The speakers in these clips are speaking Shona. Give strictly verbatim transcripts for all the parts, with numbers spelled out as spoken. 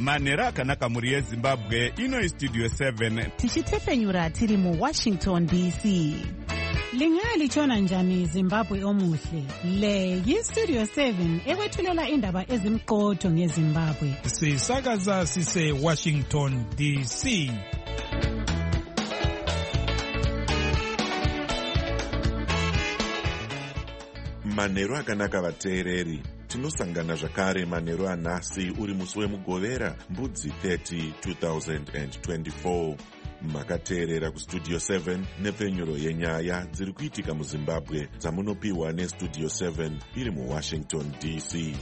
manhero akanaka mhuri yezimbabwe. Ino studio seven tichitefenyura tiri muWashington D C. Lingalitshona njani Zimbabwe omuhle? Le yiStudio seven ekwethulela indaba ezimqotho ngeZimbabwe. Sisakaza sise Washington D C. Manhero akanaka vateereri. Tinosangana zvakare manhero anhasi uri musi wemugovera mbudzi thirty two thousand twenty-four. Makateerera kustudio seven nepfenyuro yenyaya dziri kuitika muZimbabwe dzamunopiwa nestudio seven iri muWashington D C.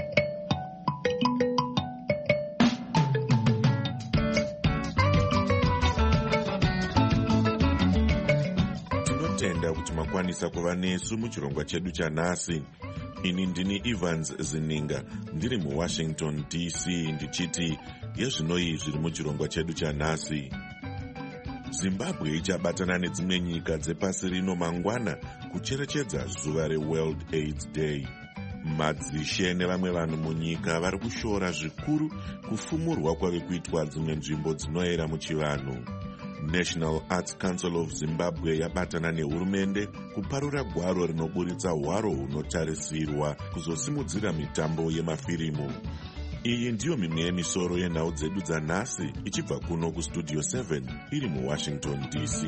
Tinotenda kuti makwanisa kuva nesu muchirongwa chedu chanhasi. Ini ndini Evans Zininga ndiri muWashington D C ndichiti yezvinoi zviri muchirongwa chedu chanhasi. Zimbabwe ichabatana nedzimwe nyika dzepasi rino mangwana kucherechedza zuva reWorld AIDS Day. Madzishe nevamwe vanhu munyika vari kushora zvikuru kufumurwa kwave kuitwa dzimwe nzvimbo dzinoera muchivanhu. National Arts Council of Zimbabwe yabatana nehurumende kuparura gwaro rinoburitsa hwaro hunotarisirwa kuzosimudzira mitambo yemafirimu. Iyi ndiyo mimwe yemisoro yenhau dzedu dzanhasi ichibva kuno kustudio seven iri muWashington D C.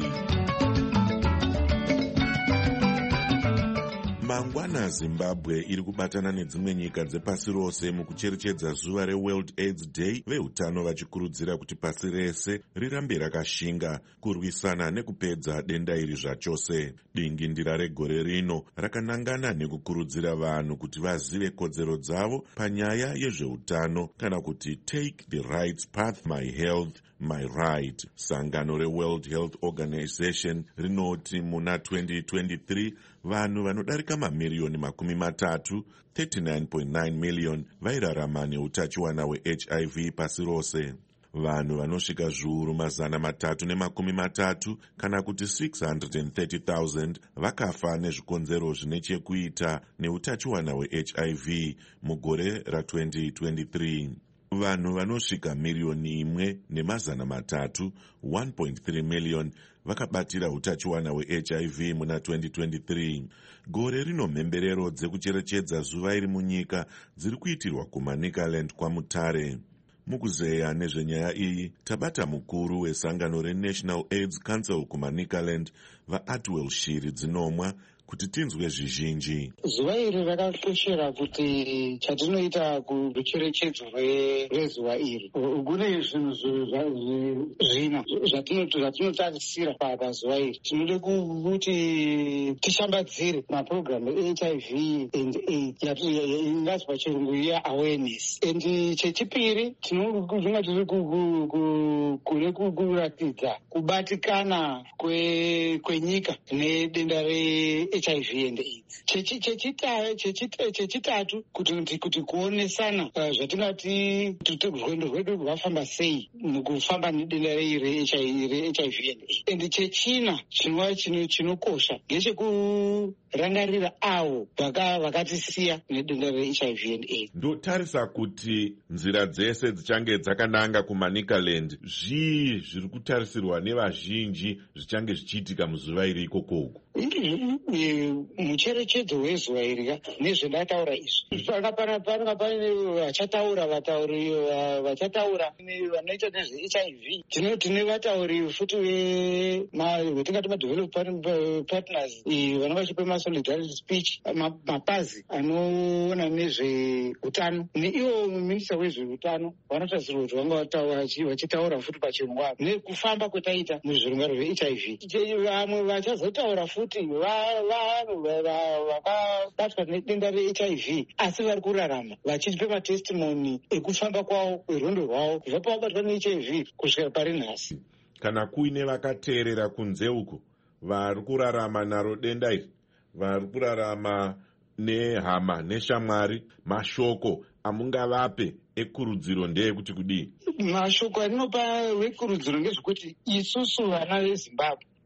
Mangwana Zimbabwe iri kubatana nedzimwe nyika dzepasi rose mukucherechedza zuva reWorld AIDS Day, vehutano vachikurudzira kuti pasi rese rirambe rakashinga kurwisana nekupedza denda iri zvachose. Dingindira regore rino rakanangana nekukurudzira vanhu kuti vazive kodzero dzavo panyaya yezveutano kana kuti Take the Right Path, My Health, My Right. Sangano reWorld Health Organization rinoti muna twenty twenty-three vanhu vanodarika mamiriyoni makumi matatu thirty-nine point nine million vairarama neutachiwana hwe-H I V pasi rose. Vanhu vanosvika zviuru mazana matatu nemakumi matatu kana kuti six hundred thirty thousand vakafa nezvikonzero zvine chekuita neutachiwana hwe-H I V mugore ra-twenty twenty-three. Vanhu vanosvika miriyoni imwe nemazana matatu one point three million vakabatira utachiwana hwe-H I V muna twenty twenty-three. Gore rino mhemberero dzekucherechedza zuva iri munyika dziri kuitirwa kuManicaland kwaMutare. Mukuzeya nezvenyaya iyi tabata mukuru wesangano reNational AIDS Council kuManicaland vaAtwell Shiri Dzinomwa kuti tinzwe zvizhinji. Zuva iri rakakoshera kuti chatinoita kurucherechedzo rwezuva iri kune zvinhu zvina zvatinotarisira pazuva iri. Tinode kuti tishambadzire mapurogiramu e-H I V and AIDS ingazi pachirungu ye-awareness. And chechipiri tinonga tiri kune kuratidza kubatikana kwenyika nedenda re H I V and AIDS. Chechitatu kuti kuonesana zvatingati rwendo rwedu rwafamba sei mukufamba nedenda re-H I V and AIDS. And chechina chinokosha ngechekurangarira avo vakatisiya nedenda re-H I V and AIDS. Ndotarisa kuti nzira dzese dzichange dzakananga kuManicaland, zvii zviri kutarisirwa nevazhinji zvichange zvichiitika muzuva iri ikokoko? Mucherechedzo wezuva iri nezvendataura izvi panga pane vachataura vatauri vachataura vanoita nezve-H I V. Tine vatauri futi vetingati madevelopment partners vanenge vachipa masolidarity speech, mapazi anoona nezveutano neivo minista wezveutano vanotarisirwa kuti vanga vachitaura futi pachirongwa nekufamba kwetaita muzvirongwa zve-H I V. Vamwe vachazotaura futi vanhu vakabatwa nedenda re-H I V asi vari kurarama vachipa matestimoni ekufamba kwavo kwerwendo rwavo kubva pavabatwa ne-H I V kusvika pari nhasi. Kana kuine vakateerera kunze uko vari kurarama naro denda iri, vari kurarama nehama neshamwari, mashoko amungavape ekurudziro ndeyekuti kudii? Mashoko aninopa wekurudziro ngezvekuti isusu vana veZimbabwe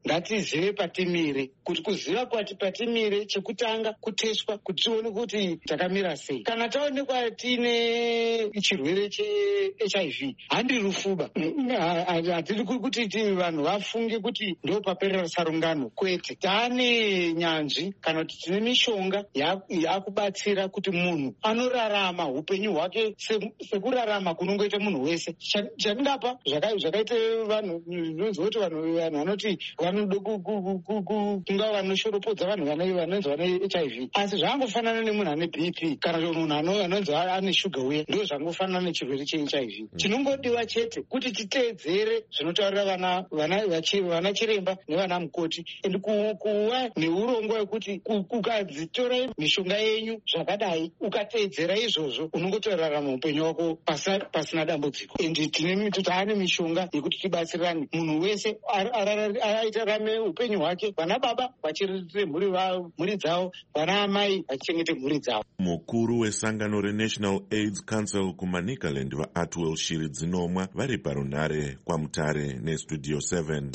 ngatizive patimire, kuti kuziva kwati patimire chekutanga kuteswa kuti tione kuti takamira sei. Kana taonekwa tine chirwere che-H I V handi rufuba, hatiri kuti vanhu vafunge kuti ndo paperera sarungano, kwete. Taane nyanzvi kana kuti tine mishonga yakubatsira kuti munhu anorarama upenyu hwake sekurarama kunongoita munhu wese. Chandingapa zvakaite vanhu zvinonzwa kuti vanhu vanoti vanoda kunga vanoshoropodza vanhu vanonzi vane H I V, asi zvangofanana nemunhu ane B P kana munhu anonzi ane shuga uye, ndo zvangofanana nechirwere che-H I V. Chinongodiwa chete kuti titeedzere zvinotaurira vana chiremba nevana mukoti, and kuva neurongwa hwekuti ukadzitora mishonga yenyu zvakadai ukateedzera izvozvo unongotorarama upenyu hwako pasina dambudziko. And taane mishonga yekuti tibatsirane, munhu wese aitarame upenyu hwake, vana baba vachiriritire mhuri dzavo, vana amai vachichengete mhuri dzavo. Mukuru wesangano reNational AIDS Council kuManicaland vaAtwell Shiri Dzinomwa vari parunhare kwaMutare neStudio seven.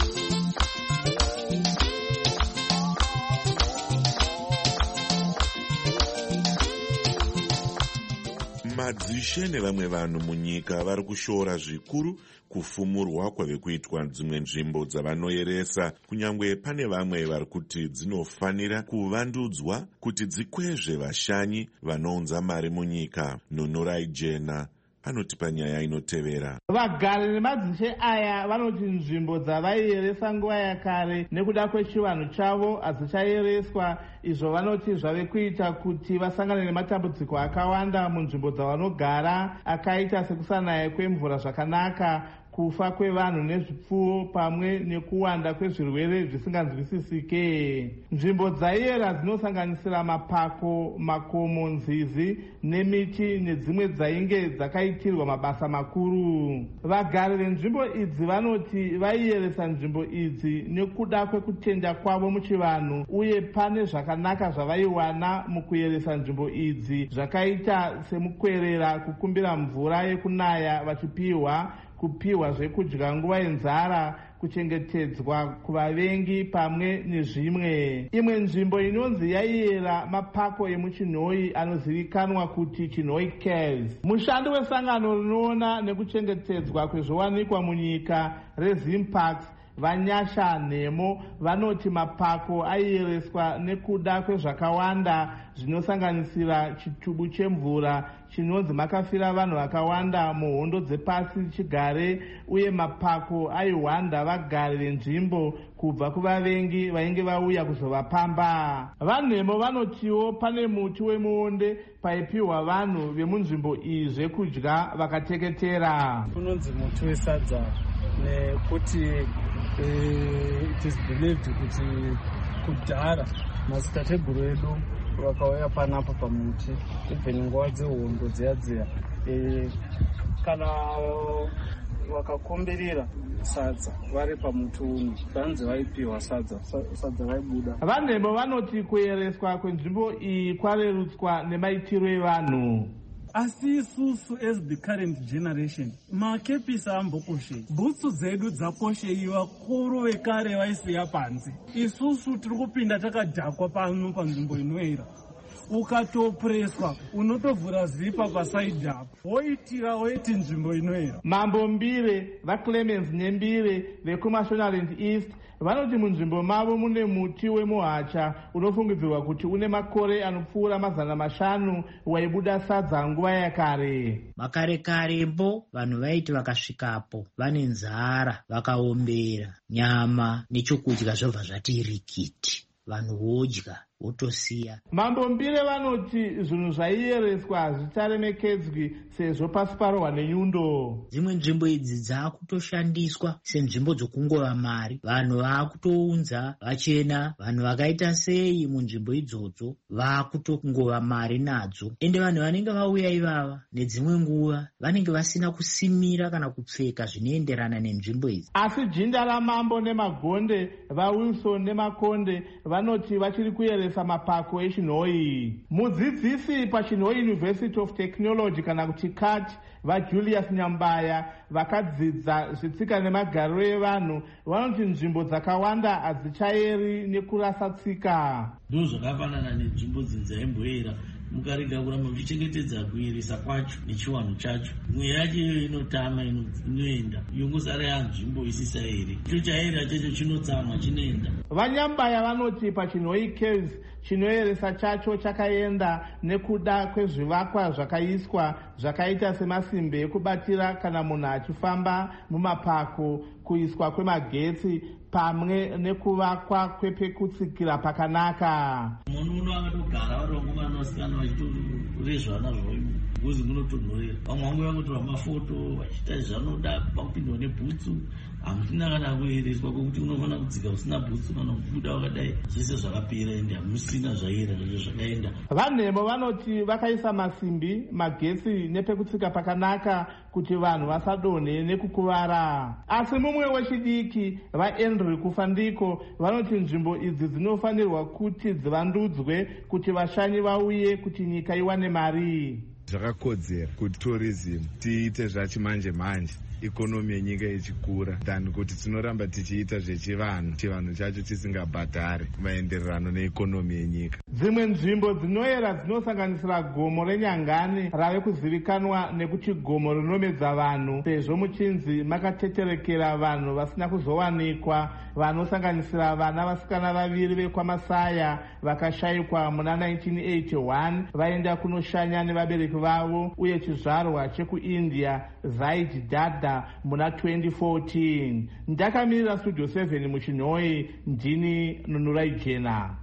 Madzishe nevamwe vanhu munyika vari kushora zvikuru kufumurwa kwave kuitwa dzimwe nzvimbo dzavanoyeresa, kunyangwe pane vamwe vari kuti dzinofanira kuvandudzwa kuti dzikwezve vashanyi vanounza mari munyika. Nunurai Jena anotipa nyaya inotevera. Vagari nemadzishe aya vanoti nzvimbo dzavaiyeresa nguva yakare nekuda kwechivanhu chavo hadzichayereswa. Izvo vanoti zvave kuita kuti vasangane nematambudziko akawanda munzvimbo dzavanogara, akaita sekusanaya kwemvura zvakanaka, kufa kwevanhu nezvipfuwo pamwe nekuwanda kwezvirwere zvisinganzwisisike. Nzvimbo dzaiyera dzinosanganisira mapako, makomo, nzizi nemiti nedzimwe dzainge dzakaitirwa mabasa makuru. Vagari venzvimbo idzi vanoti vaiyeresa nzvimbo idzi nekuda kwekutenda kwavo muchivanhu, uye pane zvakanaka zvavaiwana mukuyeresa nzvimbo idzi, zvakaita semukwerera, kukumbira mvura yekunaya vachipiwa, kupiwa zvekudya nguva yenzara, kuchengetedzwa kuvavengi pamwe nezvimwe. Imwe nzvimbo inonzi yaiyera mapako emuchinhoi anozivikanwa kuti Chinhoi Caves. Mushandi wesangano rinoona nekuchengetedzwa kwezviwanikwa munyika reZimparks Vanyasha Nhemo vanoti mapako aiyereswa nekuda kwezvakawanda zvinosanganisira chitubu chemvura chinonzi makafira vanhu vakawanda muhondo dzepasi chigare, uye mapako aiwanda vagari venzvimbo kubva kuvavengi vainge vauya kuzovapamba. VaNhemo vanotiwo pane muti wemuonde paipiwa vanhu vemunzvimbo iyi zvekudya vakateketera. Kunonzi muti wesadza nekuti it is believed kuti kudhara madzitateguru edu vakauya panapa pamuti, even nguva dzehondo dziya dziya, kana vakakomberera sadza vari pamuti uno vanzi vaipiwa sadza sadza vaibuda. VaNhemo vanoti kuyereswa kwenzvimbo iyi kwarerutswa nemaitiro evanhu. Asi isusu as the current generation makepisi ambokoshei, bhutsu dzedu dzakoshei, vakuru vekare vaisiya panze. Isusu tiri kupinda takadhakwa pano panzvimbo inoyera, ukatopreswa unotovhura zipa pasaidhi apo woitira woiti nzvimbo inoyera. Mambo Mbire vaClemens Nyembire vekuMashonaland East vanoti munzvimbo mavo mune muti wemuhacha unofungidzirwa kuti une makore anopfuura mazana mashanu waibuda sadza nguva yakare. Makare karembo vanhu vaiti vakasvikapo vane nzara, vakaombera nyama nechokudya zvobva zvati rikiti, vanhu vodya wotosiya. Mambo Mbire vanoti zvinhu zvaiyereswa hazvicharemekedzwi sezvo pasi parohwa nenyundo. Dzimwe nzvimbo idzi dzakutoshandiswa senzvimbo dzokungova mari, vanhu vakutounza vachena, vanhu vakaita sei munzvimbo idzodzo vakutongova mari nadzo, ende vanhu vanenge vauya ivava nedzimwe nguva vanenge vasina kusimira kana kupfeka zvinoenderana nenzvimbo idzi. Asi jinda ramambo nemagonde vaWilson nemakonde vanoti vachiri kuyeresa kuteveresa mapako echinhoi. Mudzidzisi pachinhoi University of Technology kana kuti C A T vaJulius Nyambaya vakadzidza zvitsika nemagariro evanhu vanoti nzvimbo dzakawanda hadzichaeri nekurasa tsika. Ndo zvakafanana nenzvimbo dzinzaimboera mukarega kuramba muchichengetedza kueresa kwacho nechiwanhu chacho, imwe yacho inotama inoenda yongosara yanzvimbo isisaeri, icho chaera chacho chinotsamwa chinoenda. Vanyambaya vanoti pachinhoi Caves chinoeresa chacho chakaenda nekuda kwezvivakwa zvakaiswa zvakaita semasimbi ekubatira kana munhu achifamba mumapako, kuiswa kwemagetsi pamwe nekuvakwa kwepekutsikira pakanaka. Munhu uno akatogara varongomana vasikana vachitorezvana zvoimo kuzi munotonhorera, vamwe vangu vangotora mafoto vachiita zvanoda pakupindwa nebhutsu. Hamusina kana kuereswa kwekuti unofanira kudzika usina bhutsu kana kubuda wakadai, zvese zvakapera ende hamusina zvaira zvacho zvakaenda. Vanhemo vanoti vakaisa masimbi, magetsi nepekutsika pakanaka kuti vanhu vasadonhe nekukuvara. Asi mumwe wechidiki vaEndri Kufandiko vanoti nzvimbo idzi dzinofanirwa kuti dzivandudzwe kuti vashanyi vauye kuti nyika iwane mari. Zvakakodzera kuti tourism tiite zvachimanje manje, ikonomi yenyika ichikura, than kuti tinoramba tichiita zvechivanhu, chivanhu chacho chisingabhadhari maendererano neikonomi yenyika. Dzimwe nzvimbo dzinoera dzinosanganisira gomo reNyangani rave kuzivikanwa nekuti gomo rinomedza vanhu sezvo muchinzi makateterekera vanhu vasina kuzowanikwa, vanosanganisira vana vasikana vaviri vekwaMasaya vakashayikwa muna nineteen eighty-one vaenda kunoshanya nevabereki vavo, uye chizvarwa chekuIndia Zaid Dada muna twenty fourteen. Ndakamirira Studio seven muchinhoi, ndini Nunurai Jena.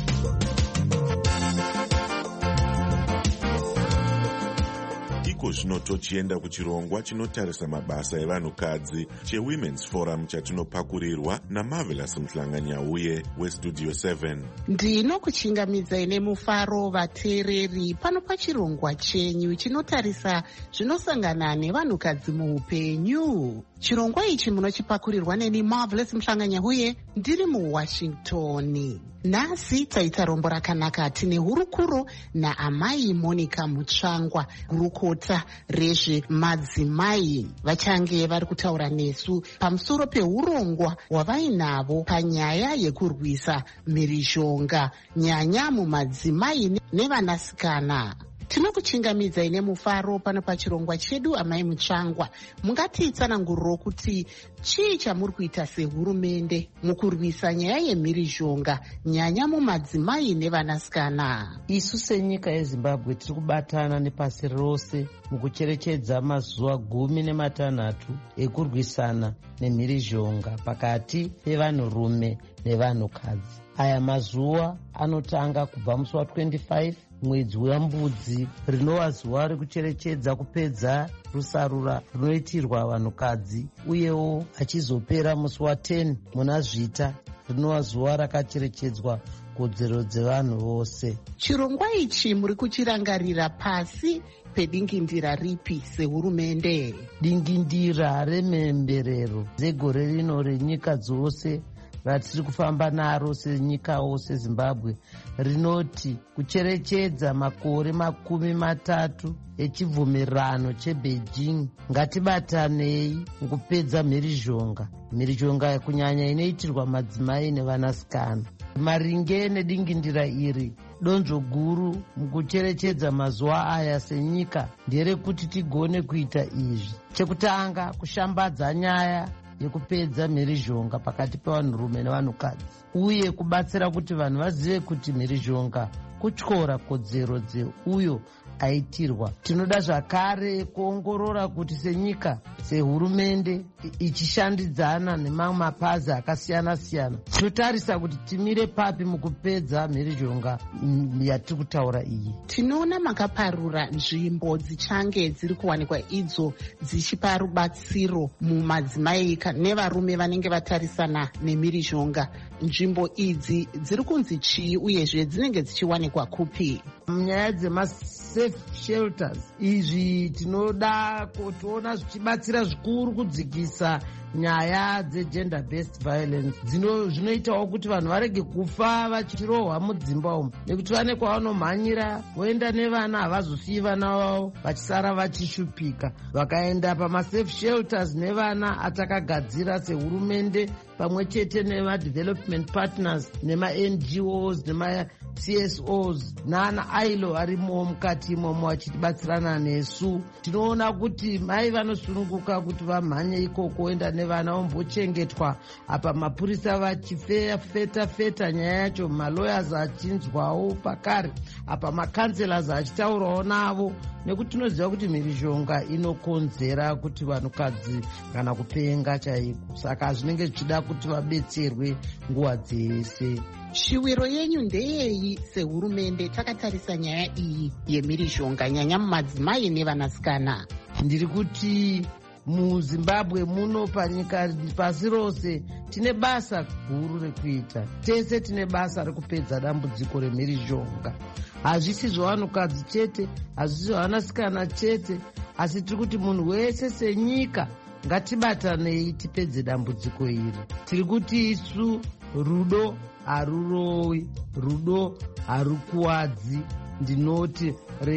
Iko zvino tochienda kuchirongwa chinotarisa mabasa evanhukadzi cheWomen's Forum chatinopakurirwa naMarvelous Mhlanganyauye weStudio seven. Ndinokuchingamidzai nemufaro vateereri pano pachirongwa chenyu chinotarisa zvinosangana nevanhukadzi muupenyu. Chirongwa ichi munochipakurirwa neni Marvelous Mhlanganyauye ndiri muWashington. Nhasi taita rombo rakanaka tine hurukuro naamai Monica Mutsvangwa, gurukota rezvemadzimai. Vachange vari kutaura nesu pamusoro peurongwa hwavainavo panyaya yekurwisa mhirizhonga, nyanya mumadzimai nevanasikana. Tinokuchingamidzai nemufaro pano pachirongwa chedu. Amai Mutsvangwa, mungatitsananguriro kuti chii chamuri kuita sehurumende mukurwisa nyaya yemhirizhonga, nyanya mumadzimai nevanasikana? Isu senyika yeZimbabwe tiri kubatana nepasi rose mukucherechedza mazuva gumi nematanhatu ekurwisana nemhirizhonga pakati pevanhurume nevanhukadzi. Aya mazuva anotanga kubva musi wa twenty-five mwedzi wembudzi, rinova zuva rekucherechedza kupedza rusarura runoitirwa vanhukadzi, uyewo achizopera musi wa ten muna zvita, rinova zuva rakacherechedzwa kodzero dzevanhu vose. Chirongwa ichi muri kuchirangarira pasi pedingindira ripi sehurumende? Dingindira remhemberero dzegore rino renyika dzose ratiri kufamba naro senyikawo seZimbabwe rinoti kucherechedza makore makumi matatu echibvumirano cheBeijing. Ngatibatanei mukupedza mhirizhonga, mhirizhonga kunyanya inoitirwa madzimai nevanasikana. Maringe nedingindira iri, donzvo guru mukucherechedza mazuva aya senyika nderekuti tigone kuita izvi. Chekutanga, kushambadza nyaya yekupedza mhirizhonga pakati pevanhurume nevanhukadzi, uye kubatsira kuti vanhu vazive kuti mhirizhonga kutyora kodzero dzeuyo aitirwa. Tinoda zvakare kuongorora kuti senyika, sehurumende ichishandidzana nemamwe mapazi akasiyana siyana, tinotarisa kuti timire papi mukupedza mhirizhonga yatiri kutaura iyi. Tinoona makaparura nzvimbo dzichange dziri kuwanikwa idzo dzichipa rubatsiro mumadzimai nevarume vanenge vatarisana nemhirizhonga. Nzvimbo idzi dziri kunzi chii, uyezve dzinenge dzichiwanikwa kupi? Munyaya dzemasafe shelters, izvi tinoda kutoona zvichibatsira zvikuru kudzikisa nyaya dzegender based violence zvinoitawo kuti vanhu varege kufa vachirohwa mudzimba umu, nekuti vane kwavanomhanyira voenda nevana, havazosiyi vana vavo vachisara vachishupika. Vakaenda pamasafe shelters nevana atakagadzira sehurumende pamwe chete nema-development partners nema-N G Os nema-C S Os naana I L O arimo mukati imomo vachitibatsirana nesu. Tinoona kuti mai vanosununguka kuti vamhanye ikoko oenda nevana vombochengetwa, apa mapurisa vachifeta-feta nyaya yacho, malawyers achinzwawo pakare, apa makanselas achitaurawo navo, nekuti tinoziva kuti mhirizhonga inokonzera kuti vanhukadzi kana kupenga chaiko. Saka zvinenge zvichida kuti vabetserwe nguva dzese. Shiviro yenyu ndeyeyi sehurumende takatarisa nyaya iyi yemhirizhonga, nyanya mumadzimai nevanasikana? Ndiri kuti muZimbabwe muno, panyika pasi rose, tine basa guru rekuita. Tese tine basa rekupedza dambudziko remhirizhonga. Hazvisi zvavanhukadzi chete, hazvisi zvavanasikana chete, asi tiri kuti munhu wese senyika ngatibatanei tipedze dambudziko iri. Tiri kuti isu rudo harurowi, rudo harukuwadzi. Ndinoti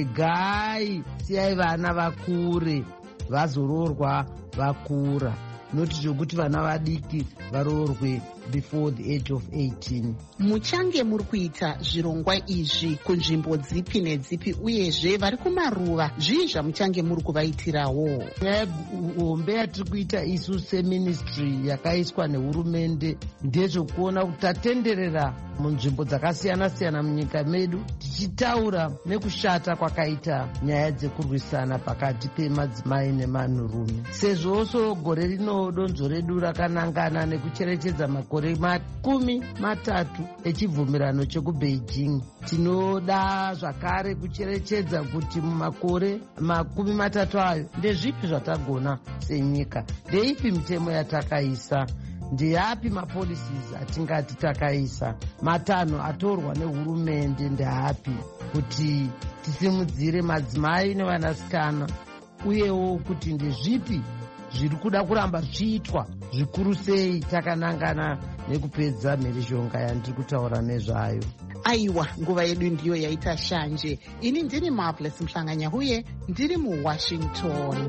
regai siyai vana vakure, vazororwa vakura, noti zvokuti vana vadiki varoorwe before the age of eighteen. Muchange muri kuita zvirongwa izvi kunzvimbo dzipi nedzipi, uyezve vari kumaruva zvii zvamuchange muri kuvaitirawo? Nyaya hombe yatiri kuita isu seministry yakaiswa nehurumende ndezvokuona kuti tatenderera munzvimbo dzakasiyana-siyana munyika medu tichitaura nekushata kwakaita nyaya dzekurwisana pakati pemadzimai nemanhurume. Sezvonso gore rino donzvo redu rakanangana nekucherechedza makore makumi matatu echibvumirano chekuBeijing, tinoda zvakare kucherechedza kuti mumakore makumi matatu ayo ndezvipi zvatagona senyika, ndeipi mitemo yatakaisa, ndeapi mapolicies atingati takaisa, matanho atorwa nehurumende ndeapi, kuti tisimudzire madzimai nevanasikana, uyewo kuti ndezvipi zviri kuda kuramba zvichiitwa zvikuru sei takanangana nekupedza mhirizhonga yandiri kutaura nezvayo. Aiwa, nguva yedu ndiyo yaita shanje. Ini ndiri Marvelous Mhlanganyahuye, ndiri muWashington.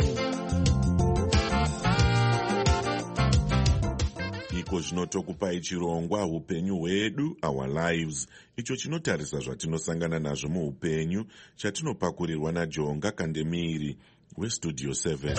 Iko zvinotokupai chirongwa upenyu hwedu, our lives, icho chinotarisa zvatinosangana nazvo muupenyu, chatinopakurirwa naJonga Kandemiri weStudio seven.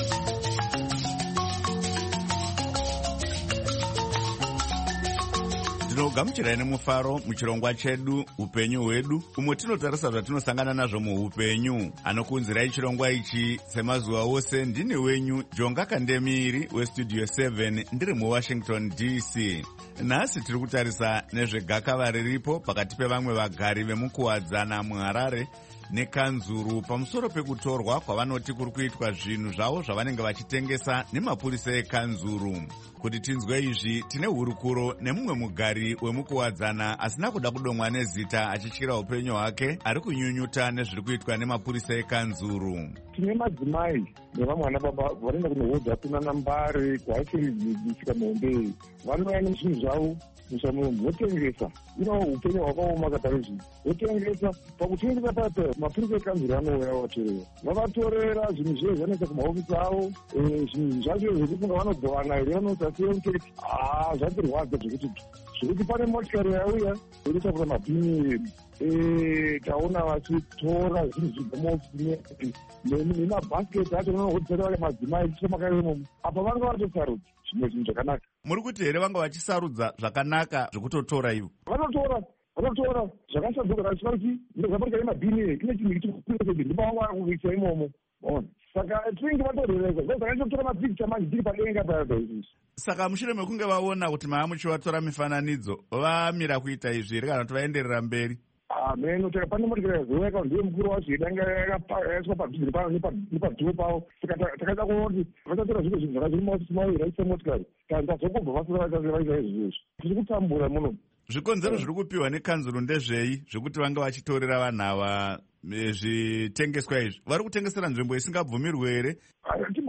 Tinogamuchirai nemufaro muchirongwa chedu upenyu hwedu, umwe tinotarisa zvatinosangana nazvo muupenyu. Anokunzirai chirongwa ichi semazuva ose ndini wenyu Jonga Kandemiri weStudio seven, ndiri muWashington D C. Nhasi tiri kutarisa nezvegakava riripo pakati pevamwe vagari vemukuwadzana muHarare nekanzuru pamusoro pekutorwa kwavanoti kuri kuitwa zvinhu zvavo zvavanenge vachitengesa nemapurisa ekanzuru. Kuti tinzwe izvi tine hurukuro nemumwe mugari wemukuwadzana asina kuda kudomwa nezita achityira upenyu hwake, ari kunyunyuta nezviri kuitwa nemapurisa ekanzuru. Tine madzimai nevamwe vana baba vanoenda kunohodha kunana mbare kuhaifiridzi kusvika muhombei, vanouya nezvinhu zvavo musamunhu votengesa. Ino upenyu hwakaoma kadaizvi votengesa. Pakutengesa pato mapurisa ekanzuru anouya vatorera, vavatorera zvinhu zviye zvanoisa kumahofisi avo, zvinhu zvacho zvekuti nga vanogwana here vanosasiya kuteti haa zvatirwadza zvekuti zvekuti pane motikari yauya inotakura mabhini edu, taona vachitora zvinhu zvibva maofisi nemabhasiketi acho vanohodhisana vari madzimai tichomakaire imomo, apa vanga vatosarudza zvimwe zvinhu zvakanaka. Muri kuti here vanga vachisarudza zvakanaka zvekutotora ivo? Vanotora vanotora zvakasadzoka vachiva kuti ndozvamotikari mabhini ine chinhu ichikuisa ndipavanga vakuisa imomo. Saka tinenge vatorereka zvakaitotora mapikicha manje tiri padenga paradhaizisi. Saka mushure mekunge vaona kuti maa muchivatora mifananidzo vamira kuita izvi here kana kuti vaenderera mberi? Meno taka pane motikari yazouya ndiye mukuru wacho yedanga yakaiswa padhuze nepadhuo pavo, saka takaita kuona kuti vachatora zvimwe zvinhu zvakazviri maofisi mavo raisa motikari tazokobva vasora vaisa izvozvo. Tiri kutambura muno. Zvikonzero zviri kupiwa nekanzuru ndezvei zvekuti vanga vachitorera vanhu ava zvitengeswa izvi? Vari kutengesera nzvimbo isingabvumirwe here?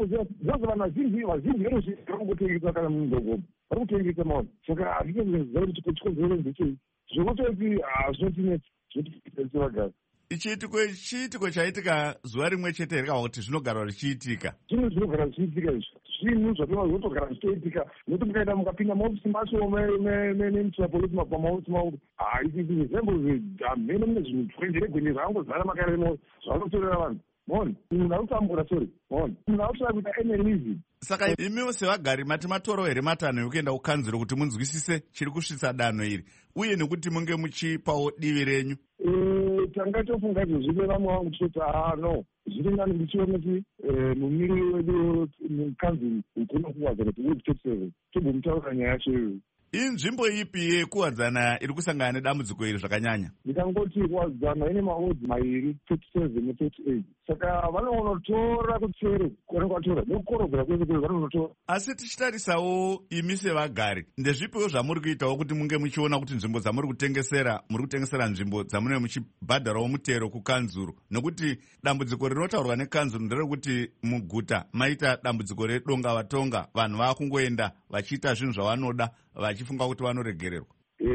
kuziva zvose vanhu vazhinji vazhinji veruzhinji vari kungotengesa kana mudhorobha vari kutengesa maona saka handikeziva kuti chikonzero ndechei zvokutoti hazvinotinetsa zvotiitese vagari. Ichiitiko chiitiko chaitika zuva rimwe chete here kana kuti zvinogara zvichiitika? Zvinhu zvinogara zvichiitika izvo zvinhu zvatova zvotogara zvichiitika nokuti mukaenda mukapinda maofisi macho nemuchimapolisi pamaofisi mavo haizvizembo hamene mune zvinhu twenjeregweni zvangozara makareno zvanotorera vanhu mona munhu arikutambura sori mona munhu arikutoda kuita enemism. Saka imiwo sevagari mati matoro here matanho ekuenda kukanzuro kuti munzwisise chiri kusvitsa danho iri uye nekuti munge muchipawo divi renyu? Tanga tofunga izvozvine vamwe vangu tichoti aa no zviri nani ndichiona kuti mumiri wedu mukanzuro ugona kuwadzana kuti ward thirty seven tobomutaura nyaya yacho iyoyo. Inzvimbo ipi yekuwadzana iri kusangana nedambudziko iri zvakanyanya? Ndikangoti kuwadzana ine maodzi mairi thirty seven ne-thirty eight saka vanonotora kutsere kone kwatora nekukorobhera kwese kwese vanonotora. Asi tichitarisawo imi sevagari ndezvipiwo zvamuri kuitawo kuti munge muchiona kuti nzvimbo dzamuri kutengesera muri kutengesera nzvimbo dzamunenge muchibhadharawo mutero kukanzuro, nokuti dambudziko rinotaurwa nekanzuro nderekuti muguta maita dambudziko redonga vatonga vanhu vakungoenda vachiita zvinhu zvavanoda vachifunga kuti vanoregererwa.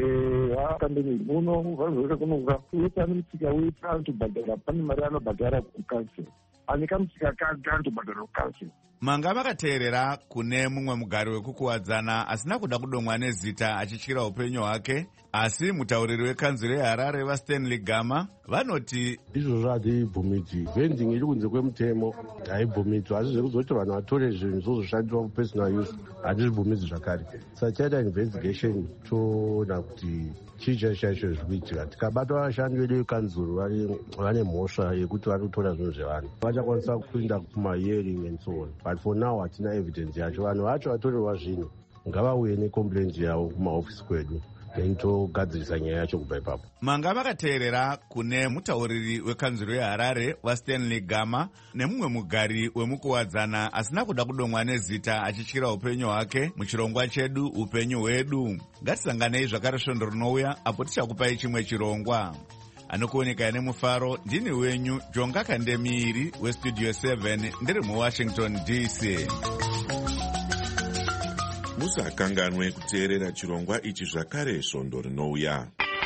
Kandeni muno vanozoreka kunoka uita nemutsika uita anotobhadhara pane mari anobhadhara kukansel ane kamutsika kake anotobhadhara kukansel. Manga makateerera kune mumwe mugari wekukuwadzana asina kuda kudomwa nezita achityira upenyu hwake, asi mutauriri wekanzuro yeHarare vaStanley Gama vanoti izvozvo hatibvumidzwi. Vending iri kunze kwemutemo haibvumidzwi, asi zvekuzoti vanhu vatore zvinhu zvozoshandiswa kupersonal use hatizvibvumidzwi zvakare. Saka chaita investigation toona kuti chii chacho zviri kuitika. Tikabata vashandi vedu vekanzuro vane mhosva yekuti vari kutora zvinhu zvevanhu vachakwanisa kuenda kumahearing and so on, but for now hatina evidence yacho. Vanhu vacho vatorerwa zvinhu ngavauye necomplaint yavo kumaofisi kwedu then togadzirisa nyaya yacho kubva ipapo. Manga makateerera kune mutauriri wekanzuro yeHarare vaStanley Gama nemumwe mugari wemukuwadzana asina kuda kudomwa nezita achityira upenyu hwake muchirongwa chedu upenyu hwedu. Ngatisanganei zvakare svondo rinouya apo tichakupai chimwe chirongwa. Anokuoneka nemufaro ndini wenyu Jonga Kandemiri westudio seven ndiri muWashington D C. Musakanganwe kuteerera chirongwa ichi zvakare svondo rinouya.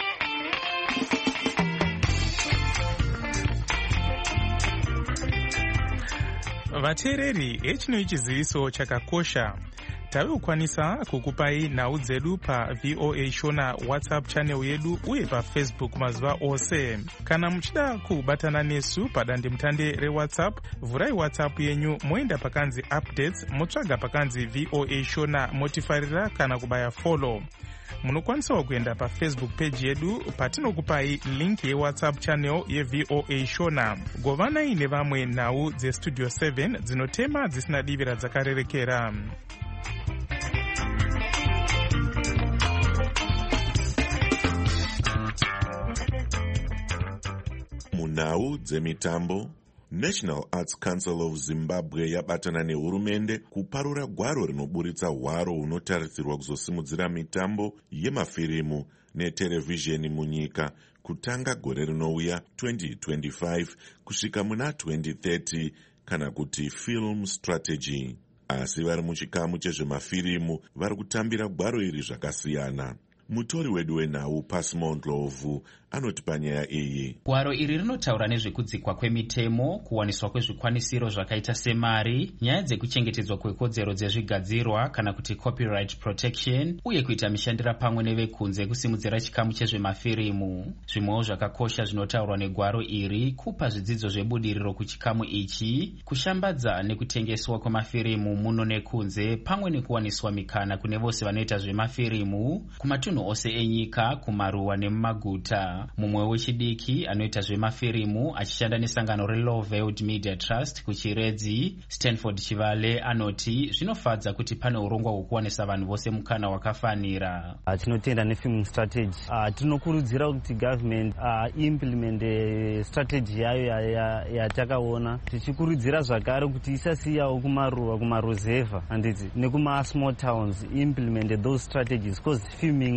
Vateereri, echino chiziviso chakakosha. Tave kukwanisa kukupai nhau dzedu pa V O A Shona WhatsApp channel yedu uye pa Facebook mazuva ose. Kana muchida kubatana nesu padandemutande reWhatsApp, vurai WhatsApp yenyu moenda pakanzi updates, motsvaga pakanzi V O A Shona, motifarira kana kubaya follow. Munokwanisawo kuenda pa Facebook page yedu patinokupai link yeWhatsApp channel yeV O A Shona. Govanai nevamwe nhau dzestudio seven dzinotema dzisina divira dzakarerekera. Munhau dzemitambo, National Arts Council of Zimbabwe yabatana nehurumende kuparura gwaro rinoburitsa hwaro hunotarisirwa kuzosimudzira mitambo yemafirimu neterevhizheni munyika kutanga gore rinouya twenty twenty-five kusvika muna twenty thirty kana kuti film strategy. Asi vari muchikamu chezvemafirimu vari kutambira gwaro iri zvakasiyana. Mutori wedu wenhau Pasimon Lovu anoti panyaya iyi. Gwaro iri rinotaura nezvekudzikwa kwemitemo, kuwaniswa kwezvikwanisiro zvakaita semari, nyaya dzekuchengetedzwa kwekodzero dzezvigadzirwa kana kuti copyright protection, uye kuita mishandira pamwe nevekunze kusimudzira chikamu chezvemafirimu. Zvimwewo zvakakosha zvinotaurwa negwaro iri kupa zvidzidzo zvebudiriro kuchikamu ichi, kushambadza nekutengeswa kwemafirimu muno nekunze, pamwe nekuwaniswa mikana kune vose vanoita zvemafirimu kumatunhu ose enyika, kumaruwa nemumaguta. Mumwe wechidiki anoita zvemafirimu achishanda nesangano reLovewood Media Trust kuchiredzi, Stanford Chivale, anoti zvinofadza kuti pane urongwa hwekuwanisa vanhu vose mukana wakafanira. Tinotenda nefilm strategy. Tinokurudzira kuti government implement strategy yayo yatakaona, tichikurudzira zvakare kuti isasiyawo kumaruwa, kumaruzeva handiti nekuma small towns implement those strategies, because filming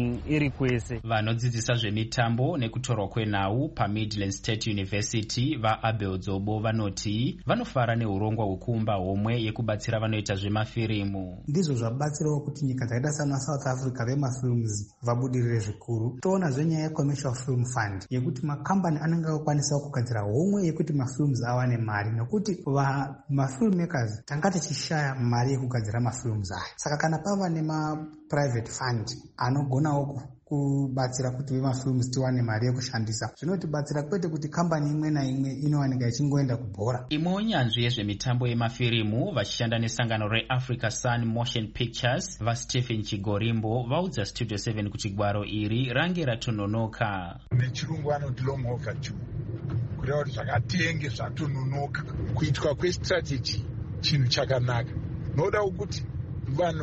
training iri kwese. Vanodzidzisa zvemitambo nekutorwa kwenhau paMidland State University vaAbel Dzobo vanoti vanofara neurongwa hwekuumba homwe yekubatsira vanoita zvemafirimu. Ndizvo zvabatsirawo kuti nyika dzakaita sana South Africa vemafilms vabudirire zvikuru. Toona zvenyaya yeCommercial Film Fund yekuti makambani anenge akukwanisa kugadzira homwe yekuti mafilms awane mari, nekuti mafilmmakers tanga tichishaya mari yekugadzira mafilms aya. Saka kana pava nemaprivate fund anogonawo kubatsira kuti vemafilms tiwane mari yekushandisa, zvinotibatsira kwete kuti kambani imwe naimwe inowanika ichingoenda kubhora. Imwe nyanzvi yezvemitambo yemafirimu vachishanda nesangano reAfrica Sun Motion Pictures vaStephen Chigorimbo vaudza Studio seven kuti gwaro iri range ratononoka. Nechirungu vanoti long overdue, kureva kuti zvakatenge zvatononoka. Kuitwa kwestrategy chinhu chakanaka, noda kuti vanhu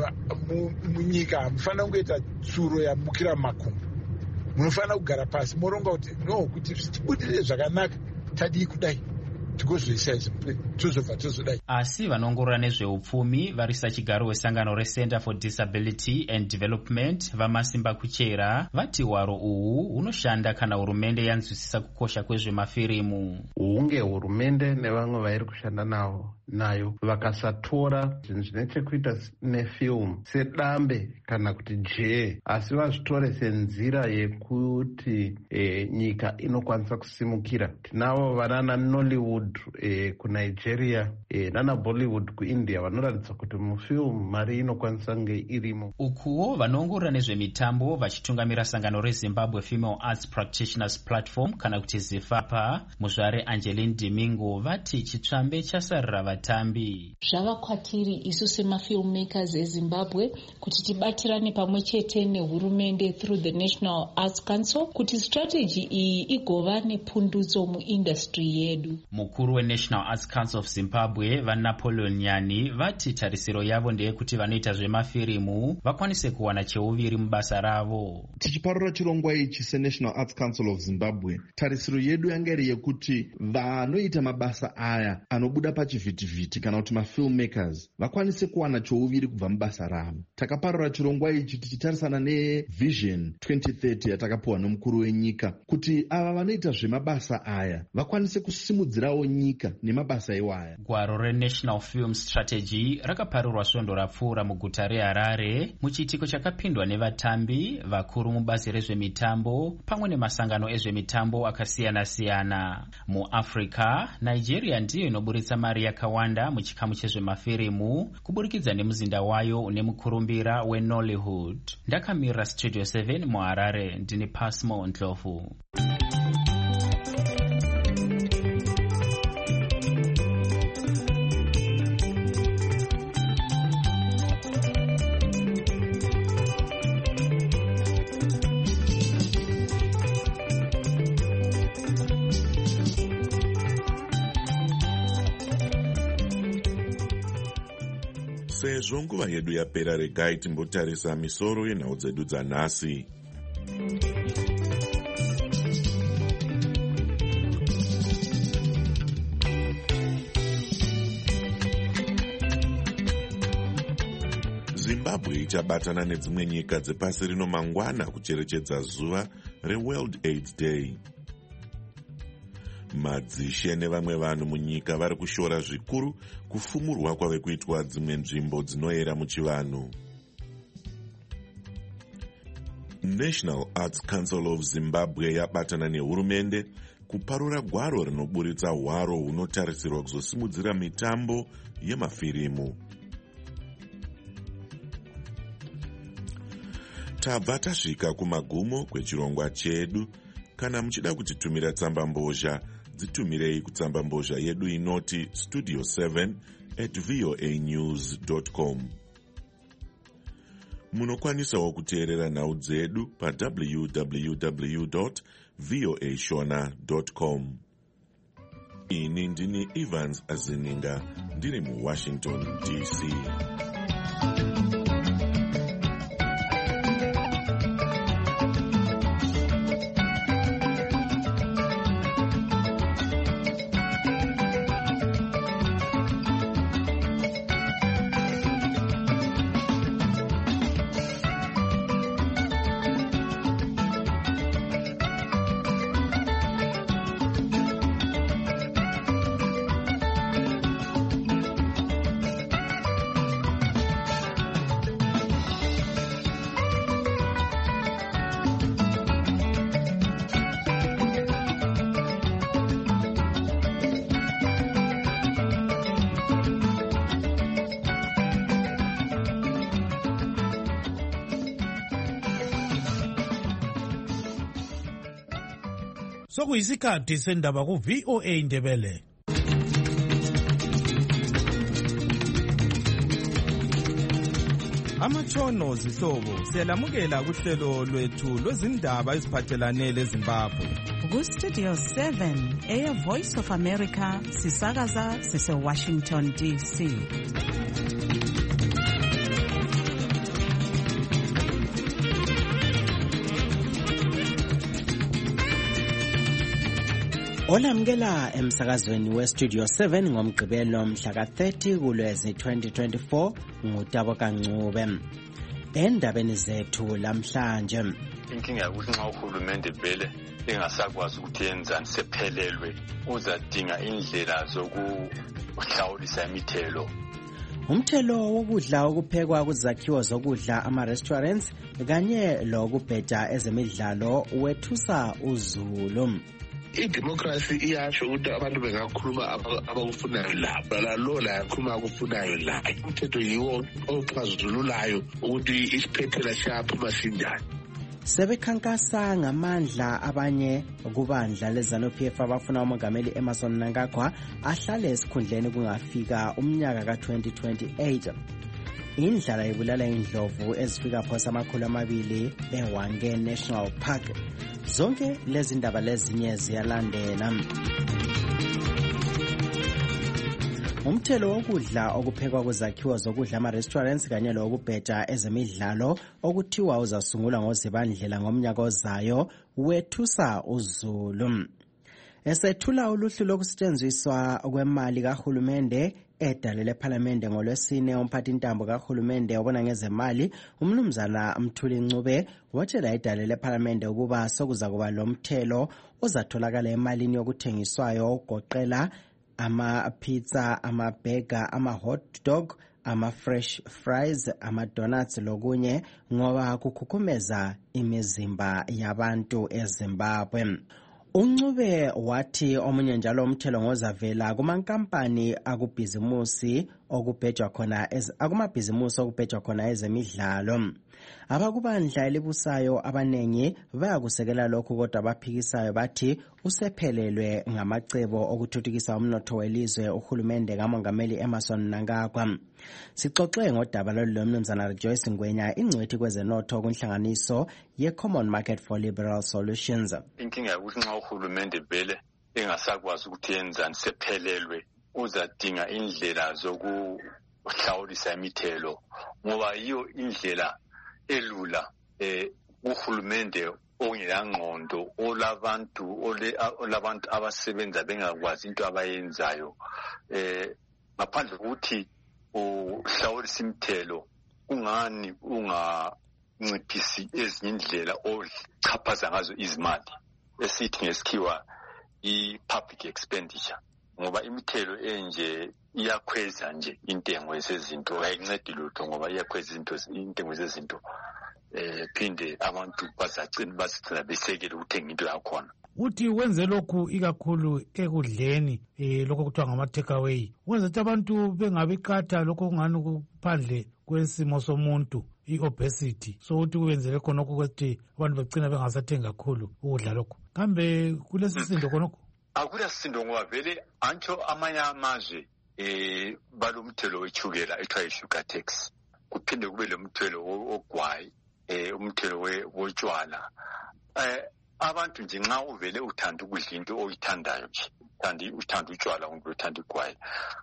munyika hamufanira kungoita tsuro yamukira makumbo, munofanira kugara pasi moronga kuti no, kuti zvichibudirire zvakanaka tadii kudai tikozviisa izvi tozobva tozodai. Asi vanongorora nezveupfumi varisa chigaro wesangano reCenter for Disability and Development vaMasimba Kuchera vati hwaro uhu hunoshanda kana hurumende yanzwisisa kukosha kwezvemafirimu. Hunge hurumende nevamwe vairi kushanda navo nayo vakasatora zvinhu zvine chekuita nefilm sedambe kana kuti jee, asi vazvitore senzira yekuti e, nyika inokwanisa kusimukira. Tinavo vanana Nollywood e, kuNigeria e, nana Bollywood kuIndia vanoratidza kuti mufilm mari inokwanisa nge irimo. Ukuwo vanongorora nezvemitambo vachitungamira sangano reZimbabwe Female Arts Practitioners Platform kana kuti ZIFAPA muzvare Angeline Domingo vati chitsvambe chasarira vatambi. Zvava kwatiri isu semafilmmakers eZimbabwe kuti tibatirane pamwe chete nehurumende through the National Arts Council kuti strategy iyi igova nepundutso muindustry yedu. Mukuru weNational Arts Council of Zimbabwe vaNapoleon Nyani vati tarisiro yavo ndeyekuti vanoita zvemafirimu vakwanise kuwana cheuviri mubasa ravo. Tichiparura chirongwa ichi seNational Arts Council of Zimbabwe, tarisiro yedu yanga iri yekuti vanoita mabasa aya anobuda pachivhitivhiti kana kuti mafilmmakers vakwanise kuwana cheuviri kubva mubasa ravo. Takaparura chirongwa ichi tichitarisana neVision twenty thirty yatakapuwa nomukuru wenyika kuti ava vanoita zvemabasa aya vakwanise kusimudzirawo nyika nemabasa iwaya. Gwaro reNational Film Strategy rakaparurwa svondo rapfuura muguta reHarare muchiitiko chakapindwa nevatambi vakuru mubazi rezvemitambo pamwe nemasangano ezvemitambo akasiyana-siyana. MuAfrica, Nigeria ndiyo inoburitsa mari yakawanda muchikamu chezvemafirimu kuburikidza nemuzinda wayo une mukurumbira weNollywood. Ndakamira Studio seven muHarare, ndini Pasmo Ndlovu. Sezvo nguva yedu yapera, regai timbotarisa misoro yenhau dzedu dzanhasi. Zimbabwe ichabatana nedzimwe nyika dzepasi rino mangwana kucherechedza zuva reWorld AIDS Day. Madzishe nevamwe vanhu munyika vari kushora zvikuru kufumurwa kwave kuitwa dzimwe nzvimbo dzinoyera muchivanhu. National Arts Council of Zimbabwe yabatana nehurumende kuparura gwaro rinoburitsa hwaro hunotarisirwa kuzosimudzira mitambo yemafirimu. Tabva tasvika kumagumo kwechirongwa chedu. Kana muchida kutitumira tsamba mbozha, dzitumirei kutsamba mbozha yedu inoti studio seven at voa news dot com. Munokwanisawo kuteerera nhau dzedu pa w w w dot voa shona dot com. Ini ndini Evans Azininga, ndiri muWashington D C. sokuyisikhathi sendaba ku-V O A Ndebele. Amatshono zihlobo siyalamukela kuhlelo lwethu lwezindaba eziphathelane leZimbabwe. Ku-Studio seven, Air Voice of America, sisakaza sise-Washington D C. Olamukela emsakazweni we-Studio seven ngomgqibelo mhla ka-thirty kuLwezi twenty twenty-four nguTabo Kancube. Endabeni zethu lamhlanje, inkinga ukuthi nxa uhulumende vele engasakwazi ukuthi yenzani sephelelwe uzadinga indlela zokuhlawulisa imithelo. umthelo wokudla okuphekwa kuzakhiwo zokudla ama-restaurants kanye lokubheja ezemidlalo wethusa uzulu. idemocracy iyasho ukuthi abantu bengakhuluma abakufunayo la lalo la yakhuluma akufunayo la umthetho yiwo oxazululayo ukuthi isiphethela siyaphuma sinjani. Sebekhankasa ngamandla abanye kubandla leZANU-P F abafuna umongameli Emmerson Mnangagwa ahlale esikhundleni kungafika umnyaka ka twenty twenty-eight. Indlala ibulala indlovu ezifika phosa amakhulu amabili eHwange National Park. Zonke lezi ndaba lezinye ziyalandela. Umthelo wokudla okuphekwa kuzakhiwo zokudla ama-restaurants kanye lokubheja ezemidlalo okuthiwa uzasungulwa ngoZibandlela ngomnyaka ozayo wethusa uzulu. Esethula uluhlu lokusetshenziswa kwemali kahulumende edale lephalamende ngolwesine, umphathintambo kahulumende obona ngezemali umnumzana Mthuli Ncube watshela idale lephalamende ukuba sokuza kuba lomthelo ozatholakala emalini yokuthengiswayo ogoqela ama-pizza, ama-burger, ama-hot dog, ama-fresh fries, ama-donuts lokunye ngoba kukhukhumeza imizimba yabantu eZimbabwe. Uncube wathi omunye njalo umthelo ngozavela kumankampani akubhizimusi okubhejwa khona akumabhizimusi okubhejwa khona ezemidlalo. Abakubandla elibusayo abanengi bayakusekela lokhu kodwa abaphikisayo bathi usephelelwe ngamacebo okuthuthukisa umnotho welizwe uhulumende kamongameli Emmerson Mnangagwa. Sixoxe ngodaba lolu lomnumzana Rejoice Ngwenya, ingcwethi kwezenotho kunhlanganiso ye-Common Market for Liberal Solutions. Inkinga ukuthi nxa uhulumende vele engasakwazi ukuthi yenzani sephelelwe uzadinga indlela zokuhlawulisa imithelo ngoba yiyo indlela elula eh uhulumende ongelangqondo olabantu olabantu abasebenza bengakwazi into abayenzayo eh ngaphandle ukuthi uhlawulisa imithelo ungani unganciphisi ezinye indlela ochaphaza ngazo izimali esithi ngesikhiwa i-public expenditure ngoba imithelo enje iyakhweza nje intengo yezinto ayincedi lutho ngoba iyakhweza izinto intengo yezinto eh phinde abantu bazagcina bazigcina besekele ukuthenga into yakhona. Uthi wenze lokhu ikakhulu ekudleni eh lokho kuthiwa ngama take away wenza ukuthi abantu bengabikhatha lokho kungani kuphandle kwesimo somuntu i-obesity so uthi kwenzele khona ukuthi abantu bagcina bengasathenga kakhulu ukudla lokho. Kambe kulesisindo khonokho akula sindo ngoba vele antsho amanye amazwe eh balomthelo wechukela ethiwa sugar tax kuphinde kube lomthelo ogwayi eh umthelo wotshwala eh abantu nje nxa uvele uthanda ukudla into oyithandayo nje kandi uthanda utshwala umuntu uthanda igwayi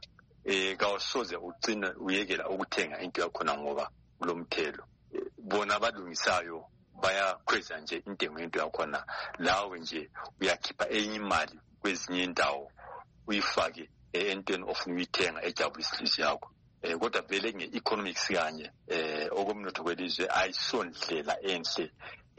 eh kawusoze ugcina uyekela ukuthenga into yakhona ngoba kulomthelo bona balungisayo bayakhweza nje intengo into yakhona lawe nje uyakhipha enye imali kwezinye indawo uyifake entweni ofuna uyithenga ejabulisa yakho eh kodwa vele nge-economics kanye eh okomnotho kwelizwe ayisondlela enhle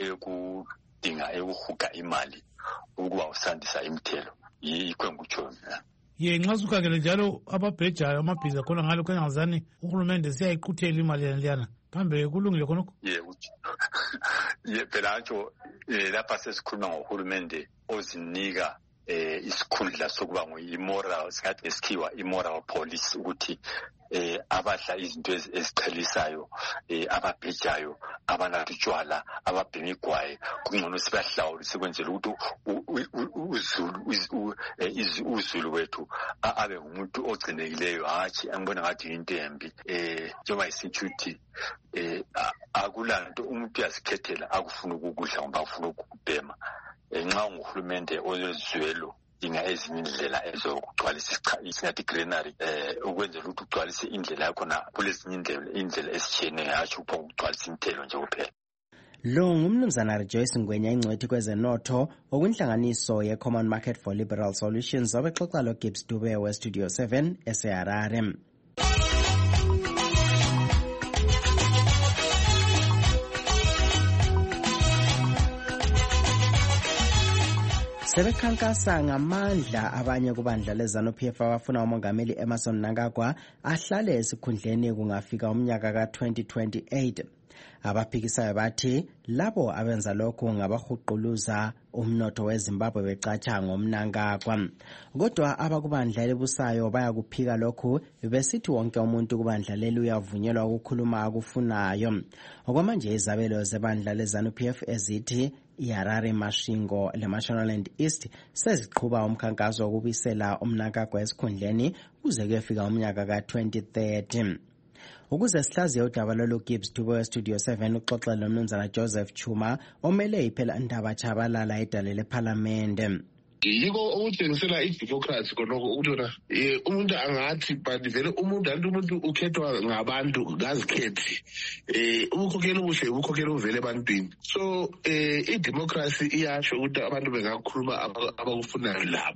ekudinga ekuhuga imali ukuba usandisa imithelo yikho ngikutsho. Ye nxa sukhangele njalo ababhejayo amabhiza khona ngalo kengazani uhulumende siyayiquthela imali liyana kambe kulungile khonokho? Ye ye phela nje lapha sesikhuluma ngohulumende ozinika eh isikhundla sokuba ngu-immoral singathi ngesikhiwa immoral police ukuthi eh abadla izinto eziqhelisayo eh ababhejayo abanatha utshwala ababhema igwayi kungcono sibahlawule sikwenzela ukuthi uzulu uzulu wethu abe ngumuntu ogcinekileyo hatshi angibona ngathi into embi eh njengoba isitsho ukuthi eh akulanto umuntu uyazikhethela akufuna ukukudla ngoba afuna ukubhema nxa ungurhulumente oyezwelo inga ezinye indlela ezokugcwalisa isingathi greenery eh ukwenzela ukuthi ugcwalise indlela yakho na kulezinye indlela indlela esitshiyeneyo yatsho ukugcwalisa imithelo nje kuphela. Lo ngumnumzana Rejoice Ngwenya ingcwethi kwezenotho okwinhlanganiso ye-Common Market for Liberal Solutions abexoxa lo Gibbs Dube we-Studio seven eseharare. Sebekhankasa ngamandla abanye kubandla leZANU-P F abafuna umongameli Emmerson Mnangagwa ahlale esikhundleni kungafika umnyaka ka twenty twenty-eight. Abaphikisayo bathi labo abenza lokhu ngabahuquluza umnotho weZimbabwe becatsha ngomnangagwa. Kodwa abakubandla elibusayo bayakuphika lokhu besithi wonke umuntu kubandla leli uyavunyelwa ukukhuluma akufunayo. Okwamanje izabelo zebandla leZANU-P F ezithi iHarare Mashingo leMashonaland East seziqhuba umkhankaso wokubisela umnangagwa esikhundleni kuze kuyefika umnyaka ka twenty thirty. Ukuze sihlaziye udaba lolu Gibbs Dube we-Studio seven uxoxe lo mnumzana Joseph Chuma omele iphela indaba chabalala idale lephalamende. Yiko ukutshengisela idemocracy konoko ukuthi wona umuntu angathi but vele umuntu antu umuntu ukhethwa ngabantu ngazikhethi eh ukukhokhela ubuhle ukukhokhela uvele ebantwini. So eh idemocracy iyasho ukuthi abantu bengakhuluma abakufunayo lapho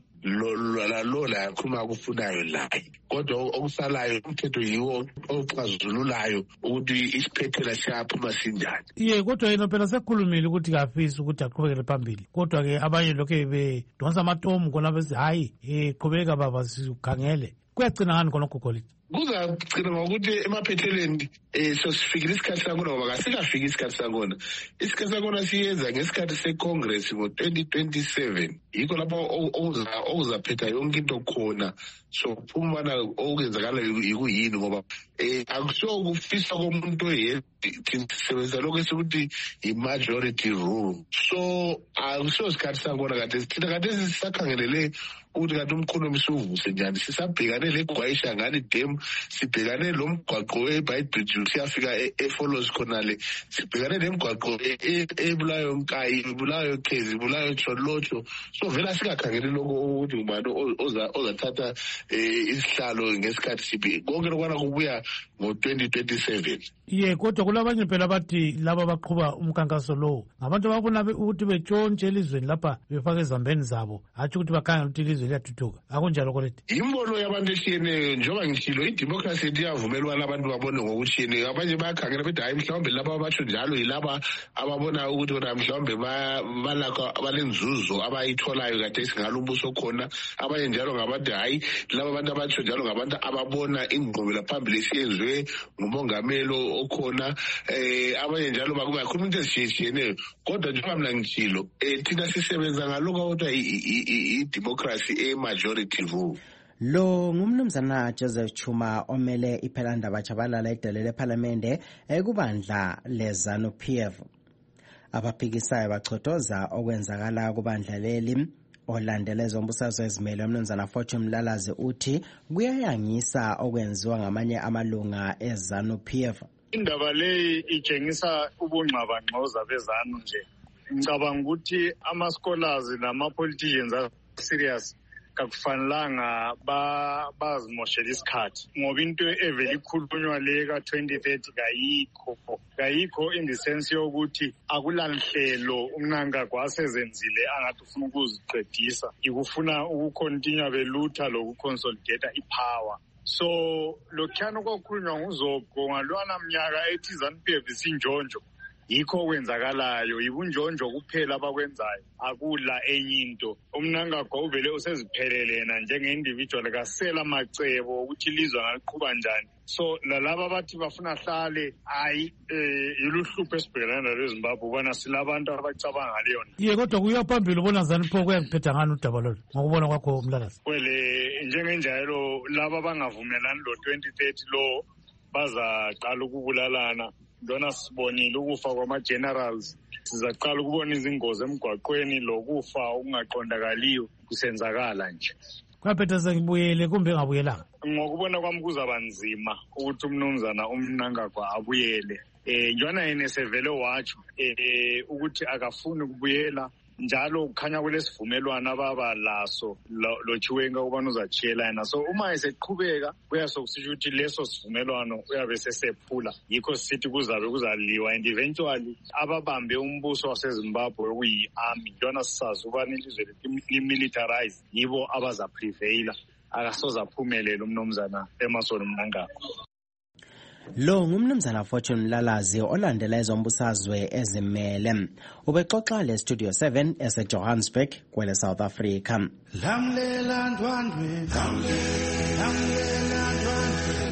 lo lo la yakhuluma akufunayo la kodwa okusalayo umthetho yiwo oxazululayo ukuthi isiphethela siyaphuma sinjani. Ye kodwa yena phela sekhulumile ukuthi kafisi ukuthi aqhubekele phambili kodwa ke abanye lokho bedonsa amatomu kona bese hayi eh qhubeka baba sikhangele kuyagcina ngani khona ukugolide. Kuzagcina ngokuthi emaphetheleni eh sosifikile isikhathi sakona ngoba kasikafiki isikhathi sakona. Isikhathi sakona siyenza ngesikhathi seCongress ngo twenty twenty-seven. Yikho lapho okuzaphetha yonke into khona so phumana okuzenzakala yikuyini ngoba eh akuso ukufisa komuntu oyedwa sisebenza lokho esikuthi i-majority rule. So akuso isikhathi sakona kade sithina kade sisakhangelele ukuthi kanti umkhonomi suvuse njani sisabhekane legwayisha ngani dem sibhekane lo mgwaqo weBhayibhridge siyafika eFollows khonale sibhekane nemigwaqo ebulayo Nkayi ebulayo Khezi ebulayo Tsholotsho so vela singakhangelele lokho ukuthi ubani ozathatha isihlalo ngesikhathi siphi konke lokwana kubuya ngo twenty twenty-seven. Ye kodwa kulabanye phela bathi laba baqhuba umkhankaso lo ngabantu ababona ukuthi betshontshe elizweni lapha befaka ezambeni zabo hathi ukuthi bakhangela ukuthi ilizwe liyathuthuka akunjalo koleti. Imbono yabantu eshiyeneyo njengoba ngishilo idemocracy iyavumelwana abantu babone ngokutshiyeneyo abanye bayakhangela bethi hayi mhlawumbe laba abatsho njalo yilaba ababona ukuthi bona mhlawumbe balaka balenzuzo abayitholayo kade singalo umbuso khona abanye njalo ngabantu hayi laba abantu abatsho njalo ngabantu ababona ingqubela phambili esiyenzwe ngumongamelo okhona eh abanye njalo bakubakhuluma into ezishiyeneyo kodwa njengoba mina ngishilo eh thina sisebenza ngaloko kodwa i-democracy e-majority rule. Lo ngumnumzana Joseph Chuma omele iphelandaba chabalala idale lephalamende ekubandla leZANU-P F. Abaphikisayo bachothoza okwenzakala kubandla leli olandela zombusazwe ezimele umnumzana Fortune Mlalazi uthi kuyayangisa okwenziwa ngamanye amalunga eZANU-P F. Indaba leyi itshengisa ubungxabangxoza bezanu nje. Ngicabanga ukuthi ama-scholars nama-politicians are serious kakufanelanga bazimoshela isikhathi ngoba into evele ikhulunywa le ka twenty thirty kayikho kayikho in the sense yokuthi akulanhlelo umnangagwa asezenzile angathi ufuna ukuziqedisa ikufuna ukukontinue belutha lokuconsolidate ipower. So lokhuyana kwakhulunywa nguzobho ngalwana mnyaka ethi ZANU-P F isinjonjo yikho okwenzakalayo, yibunjonjo kuphela abakwenzayo, akula enye into. Umnangagwa uvele useziphelele yena njenge-individual, kasela macebo ukuthi ilizwe angaliqhuba njani. So lalaba bathi bafuna hlale hayi eh iluhlupho esibhekana nalo eZimbabwe ubona silabantu abacabanga ngaleyona. Ye kodwa kuya phambili ubona zani pho kuyakuphetha ngani udaba lolu ngokubona kwakho Mlakazi? Wele njengenjalo laba bangavumelani lo twenty thirty lo bazaqala ukubulalana. Lona sibonile ukufa kwama-generals, sizaqala ukubona izingozi emgwaqweni, lokufa okungaqondakaliyo kusenzakala nje. Kwaphetha sekubuyele kumbe engabuyelanga? Ngokubona kwami kuzaba nzima ukuthi umnumzana uMnangagwa abuyele. Eh njana yena sevele watsho eh ukuthi akafuni ukubuyela, njalo kukhanya kulesivumelwano ababa laso lo Chiwenga ubani uzachiyela yena. So uma eseqhubeka kuyasokusisho ukuthi leso sivumelwano uyabe sesephula, yikho sithi kuzabe kuzaliwa and eventually ababambe umbuso waseZimbabwe okuyi-army, njana sisazi ubani ilizwe limilitarize, yibo abaza prevaila, akasoze aphumelele umnumzana Emmerson Mnangagwa. Lo ngumnumzana Fortune Mlalazi olandela ezombusazwe ezimele. Ubexoxa le Studio seven ese Johannesburg kwele South Africa. Lamlela ndwandwe, lamlela ndwandwe,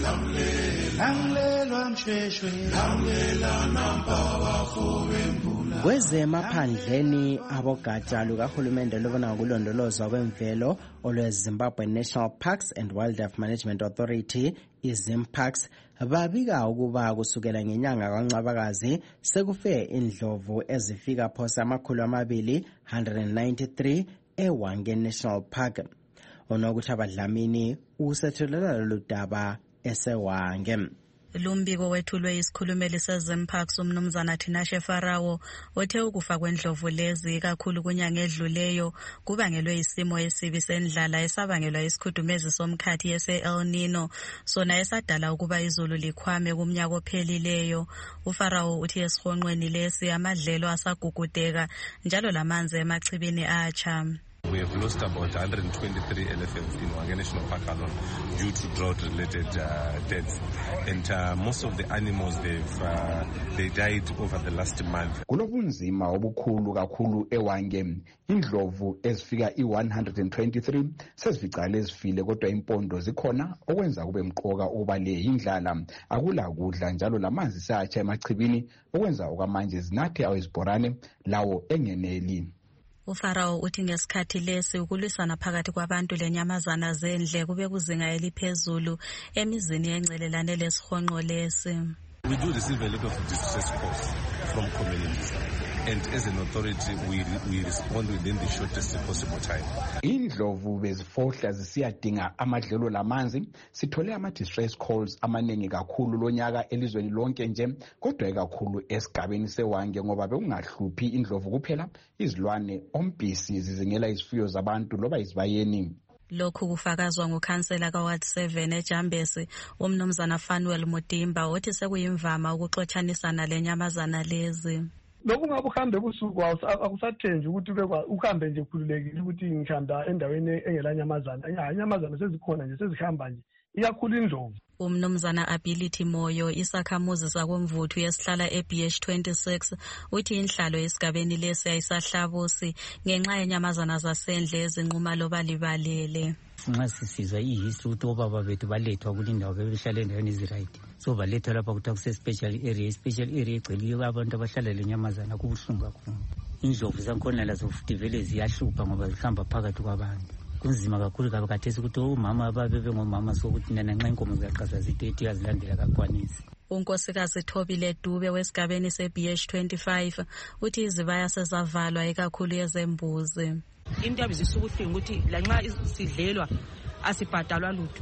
lamlela msheshwe, lamlela nampawa fowembula. Kwezemaphandleni abogatsha lukahulumende lubona ngokulondolozwa kwemvelo olwe-Zimbabwe National Parks and Wildlife Management Authority, i-ZIMPARKS, babika ukuba kusukela ngenyanga kaNcwabakazi sekufe indlovu ezifika phose amakhulu amabili one hundred ninety-three eWange National Park. Onokuthi abadlamini usethulela lolu daba eseWange. Lumbiko wethulwe isikhulumeli seZIMPARKS umnumzana Tinashe Farawo othe ukufa kwendlovu lezi kakhulu kunyanga edluleyo kubangelwe isimo esibi sendlala esabangelwa isikhudumezi somkhathi ese-El Nino, sona esadala ukuba izulu likhwame kumnyaka ophelileyo. UFarawo uthi esihonqweni lesi amadlelo asagugudeka njalo lamanzi emachibini atsha. We have lost about one hundred twenty-three elephants in Wange National Park alone due to drought-related uh, deaths, and uh, most of the animals they've uh, they died over the last month. Kulobunzima obukhulu kakhulu eWange. Indlovu ezifika i-one hundred twenty-three sezificale ezifile, kodwa impondo zikhona okwenza kube mqoka ukuba le indlala akula kudla njalo lamanzi satsha emachibini okwenza okwamanje zinathe awezibhorane lawo engeneli. UFarawo uthi ngesikhathi lesi ukulwisana phakathi kwabantu lenyamazana zendle kube kuzinga eliphezulu emizini encelelane lesihonqo lesi. We do receive a lot of distress calls from communities, and as an authority we we respond within the shortest possible time. Indlovu bezifohla zisiyadinga amadlelo lamanzi. Sithole ama distress calls amaningi kakhulu lonyaka elizweni lonke nje, kodwa ekakhulu esigabeni seWange ngoba bekungahluphi indlovu kuphela, izilwane ombisi zizingela izifuyo zabantu loba izibayeni. Lokhu kufakazwa ngukhansela kaWard seven eJambesi umnumzana Fanuel Mudimba othi sekuyimvama ukuxotshanisana lenyamazana lezi. Lokhu ngabe uhambe ebusuku akusathenji ukuthi uhambe nje khululekile ukuthi ngihamba endaweni engelanyamazana. Inyamazana sezikhona nje sezihamba nje, iyakhula indlovu. Umnumzana Ability Moyo isakhamuzi sakomvuthu yesihlala e-B H twenty-six uthi inhlalo esigabeni lesi ayisahlabusi ngenxa yenyamazana zasendle ezinquma loba libalele. Nxa sisizwa i-history ukuthi obaba bethu balethwa kulindawo bebehlala endaweni eziright, so balethwa lapha kuthiwa kuse-special area. I-special area igcweliyo abantu abahlala lenyamazana kubuhlungu kakhulu. Indlovu zakhona lazo futhi vele ziyahlupha ngoba zihamba phakathi kwabantu. Kunzima kakhulu kabathesi ukuthi omama babe bengomama sokuthi nana nxa inkomo ziyaqaza zithethe yazilandela kakwanisi. Unkosikazi Thobile Dube wesigabeni se-B H twenty-five uthi izibaya sezavalwa ekakhulu yezembuzi. Into yabizisa ubuhlungu ukuthi lanxa sidlelwa asibhadalwa lutho,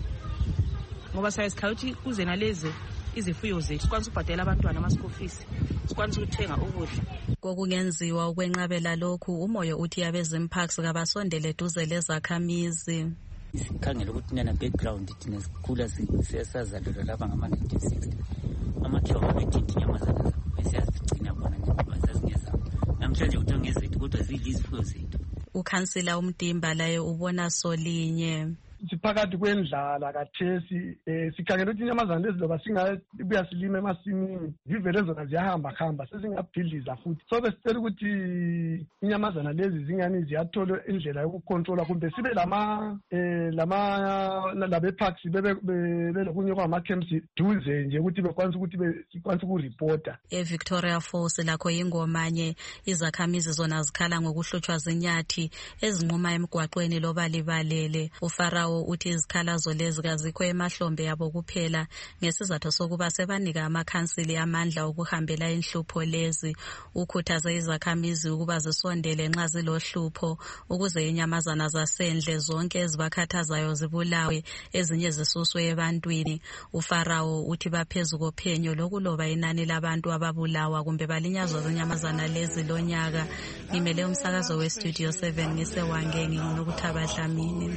ngoba sayesikhala ukuthi kuze nalezi izifuyo zethu sikwanisa ukubhadela abantwana ama-school fees, sikwanisa ukuthenga ukudla. Kokungenziwa ukwenqabela lokhu, uMoyo uthi abeZIMPARKS kabasondele duze lezakhamizi. Sikhangela ukuthi nana background thina sikhula siyasazalelwa lapha ngama-nineteen sixty. Amakhiwa babethinta inyamazana zabo besiyazigcina khona ngoba sazingezabo. Namhlanje kuthiwa ngezethu kodwa zidla izifuyo zethu. Ukhansila uMdimba laye ubona solinye. siphakathi kwendlala kathesi eh sikhangela ukuthi inyamazana lezi loba singabuya silima emasimini zivele zona ziyahamba hamba sesingabhidliza futhi so besicela ukuthi inyamazana lezi zingani ziyathola indlela yokucontrola kumbe sibe lama eh lama labe parks bebe belokunye kwama camps duze nje ukuthi bekwanisa ukuthi bekwanisa ukureporta. eVictoria Falls lakho ingomanye izakhamizi zona zikhala ngokuhlotshwa zinyathi ezinquma emgwaqweni loba libalele. uFarawo uthi izikhalazo lezi kazikho emahlombe yabo kuphela ngesizathu sokuba sebanika amakhansili amandla okuhambela inhlupho lezi. ukhuthaze izakhamizi ukuba zisondele nxa zilohlupho ukuze inyamazana zasendle zonke ezibakhathazayo zibulawe ezinye zisuswe ebantwini. uFarawo uthi baphezulu kophenyo lokuloba inani labantu ababulawa kumbe balinyazwa zinyamazana lezi lonyaka. ngimele umsakazo westudio seven ngisewange nginguNokuthaba Dlamini.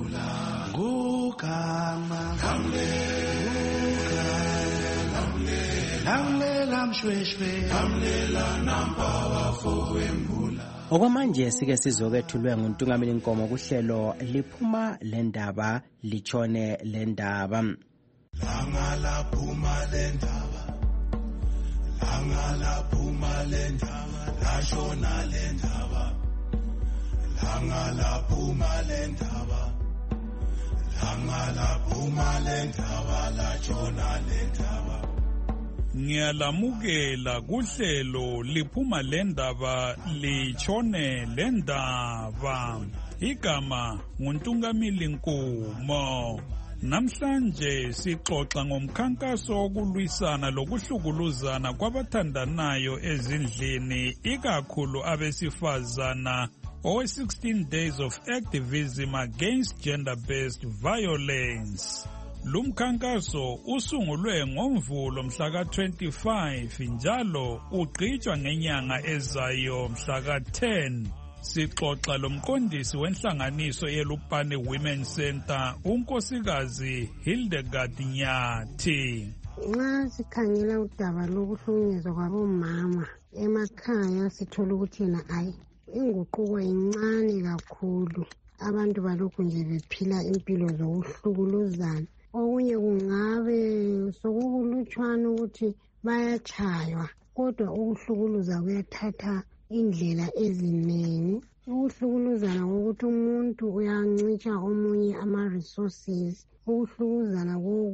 Gugama Lamlela mshweshwe Lamlela nampawa fowembula. Okwamanje sike sizokethulwe nguNtungameli Nkomo kuhlelo liphuma lendaba lichone lendaba. Langa laphuma lendaba Langa laphuma lendaba lashona lendaba Langa laphuma lendaba Langa laphuma lendaba lashona lendaba. Ngiyalamukela kuhlelo liphuma lendaba lichone lendaba. Igama nguNtungameli Nkomo. Namhlanje sixoxa ngomkhankaso wokulwisana lokuhlukuluzana kwabathandanayo ezindlini ikakhulu abesifazana owe sixteen days of activism against gender-based violence. Lumkhankaso usungulwe ngoMvulo mhla ka twenty-five njalo ugqitshwa ngenyanga ezayo mhla ka ten. Sixoxa lomqondisi wenhlanganiso yeLupane Women Center unkosikazi Hildegard Nyathi. Nxa sikhangela udaba lokuhlukunyezwa kwabomama emakhaya sithola ukuthi yena ayi inguquko incane kakhulu. Abantu balokhu nje bephila impilo zokuhlukuluzana. Okunye kungabe sokukulutshwana ukuthi bayachaywa kodwa ukuhlukuluza kuyathatha indlela eziningi. Ukuhlukuluzana ngokuthi umuntu uyancitsha omunye ama-resources. Ukuhlukuluzana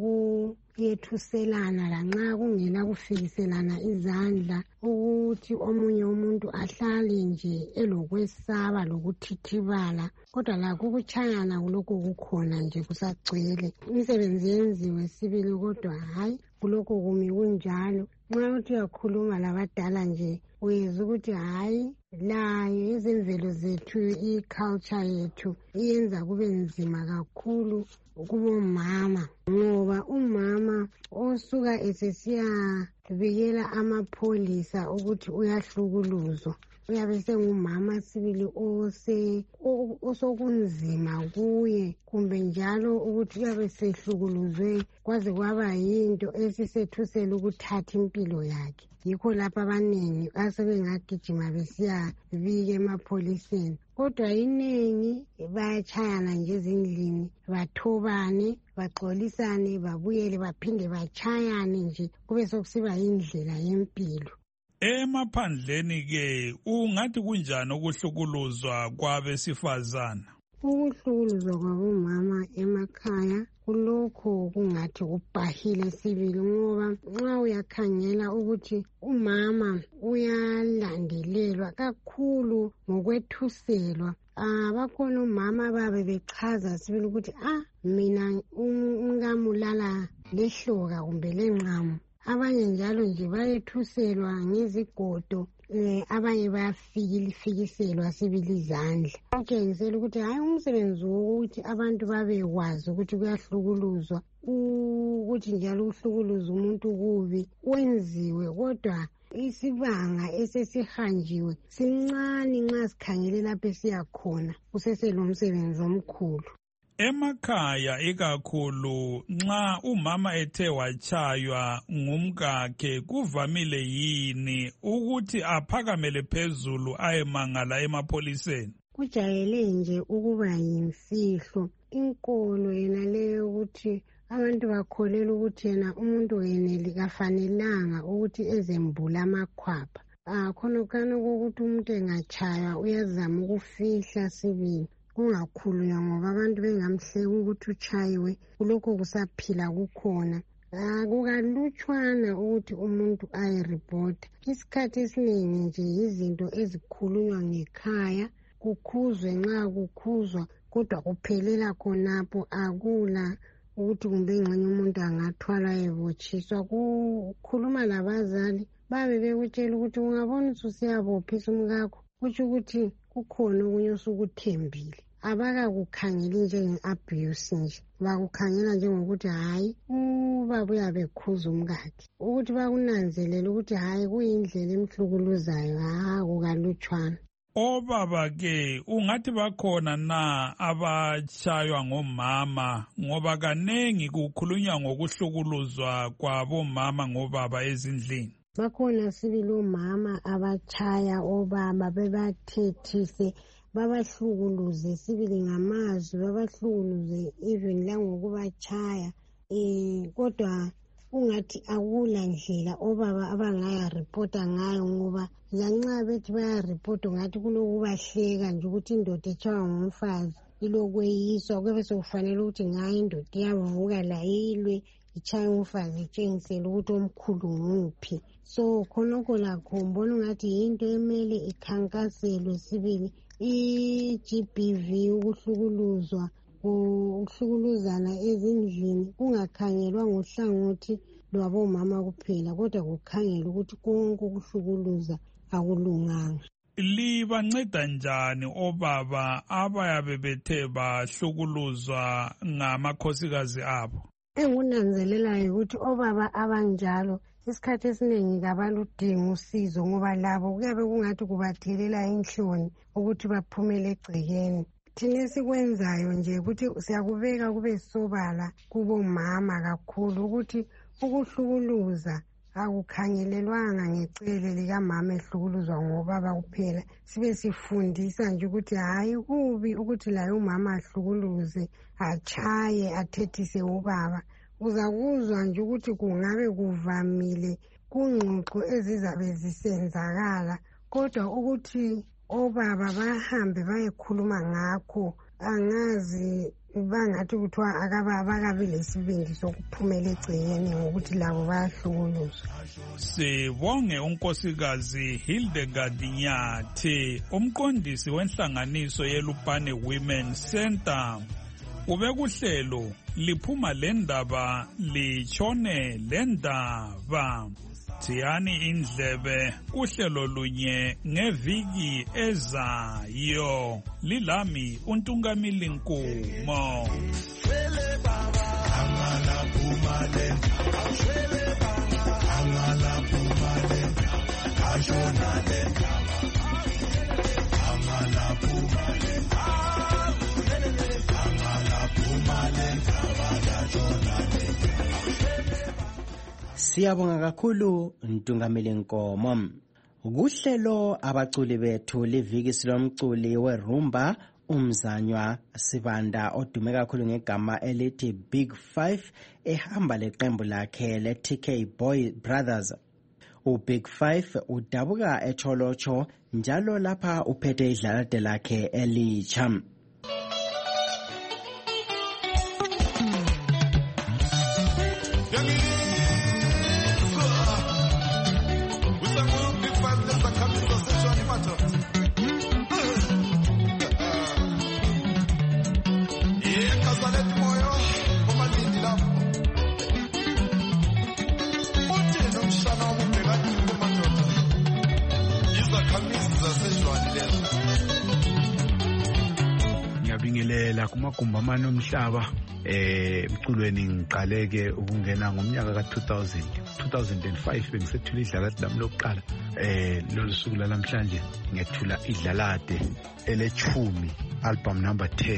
kokuyethuselana lanxa kungela kufikiselana izandla. Ukuthi omunye umuntu ahlale nje elokwesaba lokuthithibala. Kodwa lakho ukuchayana kulokho kukhona nje kusagcwele. Imisebenzi yenziwe sibili kodwa hayi kulokho kumi kunjalo. Nxa uthi uyakhuluma labadala nje uyezwa ukuthi hayi layo izimvelo zethu i-culture yethu iyenza kube nzima kakhulu kubomama. Ngoba umama osuka esesiyabikela amapholisa ukuthi uyahlukuluzwa uyabe sengumama sibili ose osokunzima kuye kumbe njalo ukuthi uyabe sehlukuluzwe kwaze kwaba yinto esisethusela ukuthatha impilo yakhe. Yikho lapha abaningi asebengagijima besiya bike emapholiseni. Kodwa iningi bayachayana nje ezindlini bathobane baxolisane babuyele baphinde bachayane nje kube sokusiba indlela yempilo. Emaphandleni ke ungathi kunjani ukuhlukuluzwa kwabesifazana? Ukuhlukuluzwa kwabomama emakhaya kulokho kungathi kubhahile sibili ngoba nxa uyakhangela ukuthi umama uyalandelelwa kakhulu ngokwethuselwa. Ah bakhona umama babe bechaza sibili ukuthi ah mina umngamulala lehloka kumbe lenqamu. Abanye njalo nje bayethuselwa ngezigodo. Eh abanye bayafilifikiselwa sibili izandla. Okutshengisela ukuthi hayi umsebenzi wokuthi abantu babekwazi ukuthi kuyahlukuluzwa ukuthi njalo uhlukuluza umuntu kubi wenziwe kodwa isibanga esesihanjiwe sincane nxa sikhangele lapho siyakhona kuseselomsebenzi omkhulu. Emakhaya ikakhulu nxa umama ethe wachaywa ngumkakhe kuvamile yini ukuthi aphakamele phezulu ayemangala emapholiseni? kujayele nje ukuba yimfihlo. Inkolo yena leyo ukuthi abantu bakholela ukuthi yena umuntu yeneli kafanelanga ukuthi ezembula amakhwapha. Ah khonokana kokuthi umuntu engachaywa uyazama ukufihla sibili kungakhulunywa ngoba abantu bengamhleka ukuthi uchayiwe kulokho kusaphila kukhona. Akukalutshwana ukuthi umuntu ayiripota. Isikhathi esiningi nje izinto ezikhulunywa ngekhaya kukhuzwe nxa kukhuzwa kodwa kuphelela khonapho akula ukuthi kumbe engxenye umuntu angathwala ebotshiswa. Kukhuluma labazali babe bekutshela ukuthi ungabona ususiyabophisa umkakho kutsho ukuthi kukhona okunye osukuthembile. Abakakukhangeli njenge-abuse nje, bakukhangela njengokuthi hhayi ubaba uyabe ekhuza umkakhe. Ukuthi bakunanzelele ukuthi hhayi kuyindlela emhlukuluzayo, ha kukalutshwana. Obaba-ke ungathi bakhona na abachaywa ngomama, ngoba kanengi kukhulunywa ngokuhlukuluzwa kwabomama ngobaba ezindlini? Bakhona sibili omama abachaya obaba bebathethise babahlukuluze sibili ngamazwi, babahlukuluze even langokubachaya. Eh kodwa ungathi akula ndlela obaba abangayaripota ngayo ngoba lanxa bethi bayaripota ngathi kulokubahleka nje ukuthi indoda etshaywa ngumfazi ilokweyiswa kube sekufanele ukuthi ngayo indoda iyavuka layilwe ichaya umfazi itshengisele ukuthi omkhulu nguphi. So khonokho lakho mbona ngathi yinto emele ikhankaselwe sibili. I-G B V ukuhlukuluzwa ukuhlukuluzana ezindlini kungakhangelwa ngohlangothi lwabomama kuphela kodwa kukhangelwa ukuthi konke ukuhlukuluza akulunganga. Libanceda njani obaba abayabe bethe bahlukuluzwa ngamakhosikazi abo? Engunanzelelayo ukuthi obaba abanjalo isikhathi esiningi kabaludinga usizo ngoba labo kuyabe kungathi kubathelela inhloni ukuthi baphumele egcekeni. Thina esikwenzayo nje ukuthi siyakubeka kube sobala kubomama kakhulu ukuthi ukuhlukuluza akukhangelelwanga ngecele likamama ehlukuluzwa ngobaba kuphela. Sibe sifundisa nje ukuthi hhayi kubi ukuthi laye umama ahlukuluze, achaye, athethise ubaba. Uzakuzwa nje ukuthi kungabe kuvamile kungxoxo ezizabe zisenzakala kodwa ukuthi obaba bahambe bayekhuluma ngakho angazi bangathi kuthiwa abakabi lesibindi sokuphumela egcekeni ngokuthi labo bayahlukuluzwa. Sibonge unkosikazi Hildegard Nyathi, umqondisi wenhlanganiso yeLupane Women Center. Ubekuhlelo liphuma lendaba litshone lendaba. Thiyani indlebe kuhlelo lunye ngeviki ezayo. Lilami uNtungamili Nkumo. Siyabonga kakhulu Ntungamili Nkomo. Kuhlelo abaculi bethu liviki silomculi werumba umzanywa Sibanda odume kakhulu ngegama elithi Big Five ehamba leqembu lakhe le T K Boy Brothers. U-Big Five udabuka eTholotsho njalo lapha uphethe idlalade lakhe elitsha. Ngiyabingelela kumagumbi amane omhlaba eh emculweni ngiqaleke ukungena ngomnyaka ka two thousand two thousand five bengisethula idlalade lami lokuqala eh losuku lamhlanje ngethula idlalade elechumi album number ten.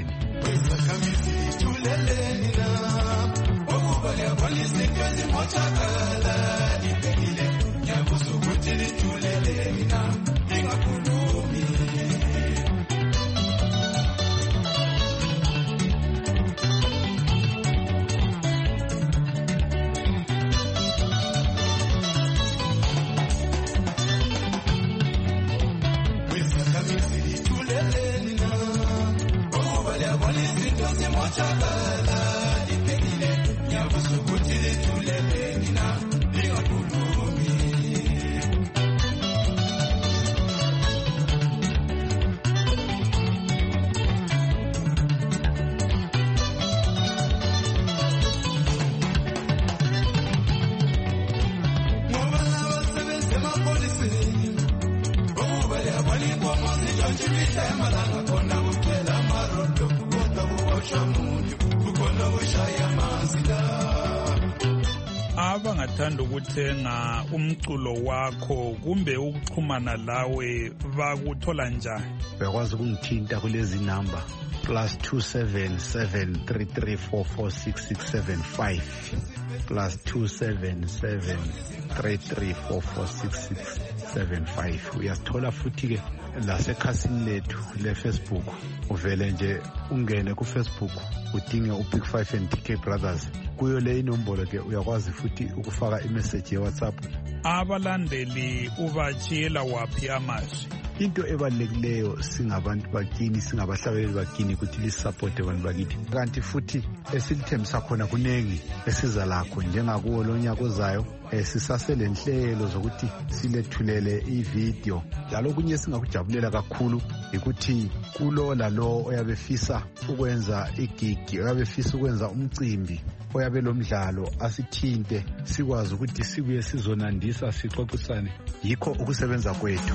abangathanda ukuthenga umculo wakho kumbe ukuxhumana lawe bakuthola njani? Uyakwazi ukungithinta kulezi namba plus two seven seven three three four four six six seven five plus two seven seven three three four four six six seven five. Uyasithola futhi ke lasekhasini lethu le-Facebook, uvele nje ungene ku-Facebook udinge u-Big Five and T K Brothers. Kuyo le inombolo ke uyakwazi futhi ukufaka imessage ye-WhatsApp. Abalandeli ubatshiyela waphi amazwi? Into ebalulekileyo singabantu bakini, singabahlabeleli bakini ukuthi lisupport abantu bakithi. Kanti futhi esilithembisa khona kunengi esiza lakho njengakuwo lo nyaka ozayo. Sisasele nhlelo zokuthi silethulele i-video. Njalo kunye singakujabulela kakhulu ukuthi kulo lalo oyabefisa ukwenza igigi, oyabefisa ukwenza umcimbi, oyabe lo mdlalo asithinte sikwazi ukuthi sibuye sizonandisa sixoxisane. Yikho ukusebenza kwethu.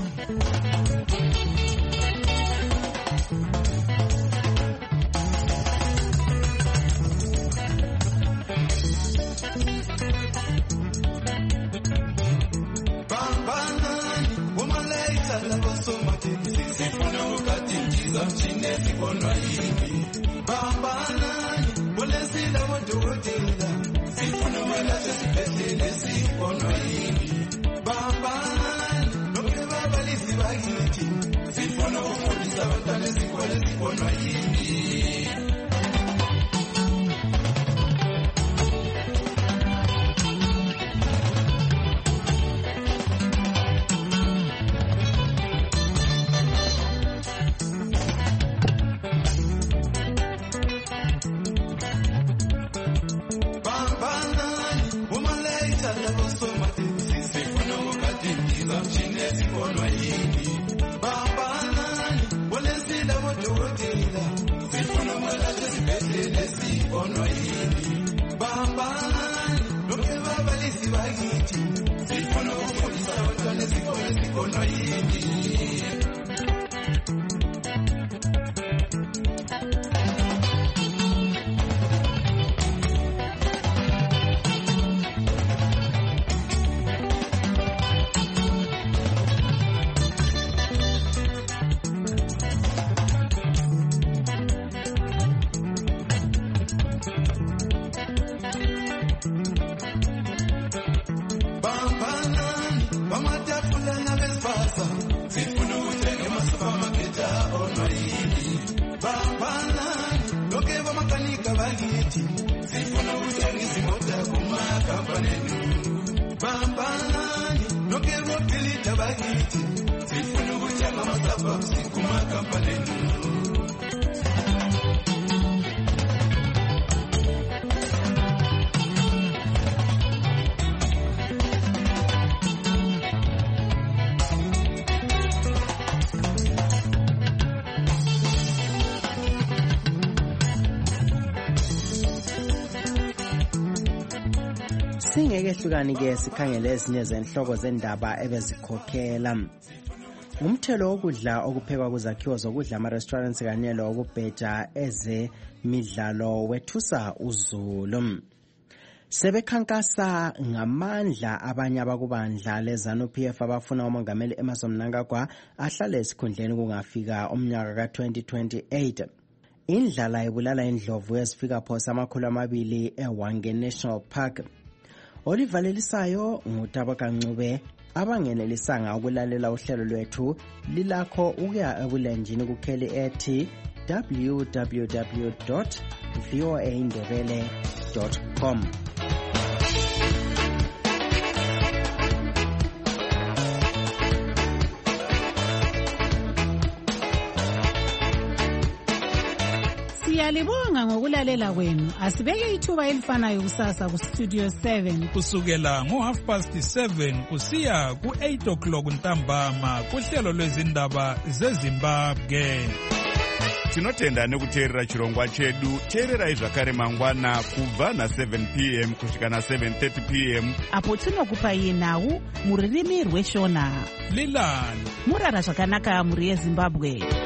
Singeke hlukani ke sikhangele ezinye zenhloko zendaba ebezikhokhela. Umthelo wokudla okuphekwa kuzakhiwo zokudla ama-restaurants kanye lokubheja ezemidlalo wethusa uzulu. Sebekhankasa ngamandla abanye abakubandla le-ZANU-P F abafuna umongameli Emmerson Mnangagwa ahlale esikhundleni kungafika umnyaka ka twenty twenty-eight. Indlala ibulala indlovu ezifika phosa amakhulu amabili eWange National Park. Olivalelisayo nguTabaka Ncube. Abangenelisanga ukulalela uhlelo lwethu lilakho ukuya ebulenjini kukheli ethi w w w dot voa ndebele dot com. Siyalibonga ngokulalela kwenu. Asibeke ithuba elifanayo kusasa ku Studio seven kusukela ngo half past seven kusiya ku eight o'clock ntambama kuhlelo lwezindaba zeZimbabwe. Tinotenda nekuteerera chirongwa chedu. Teererai zvakare mangwana kubva na seven p m kusvika na seven thirty p m apo tinokupai nhau mururimi rweshona. Lilani murara zvakanaka muri yeZimbabwe.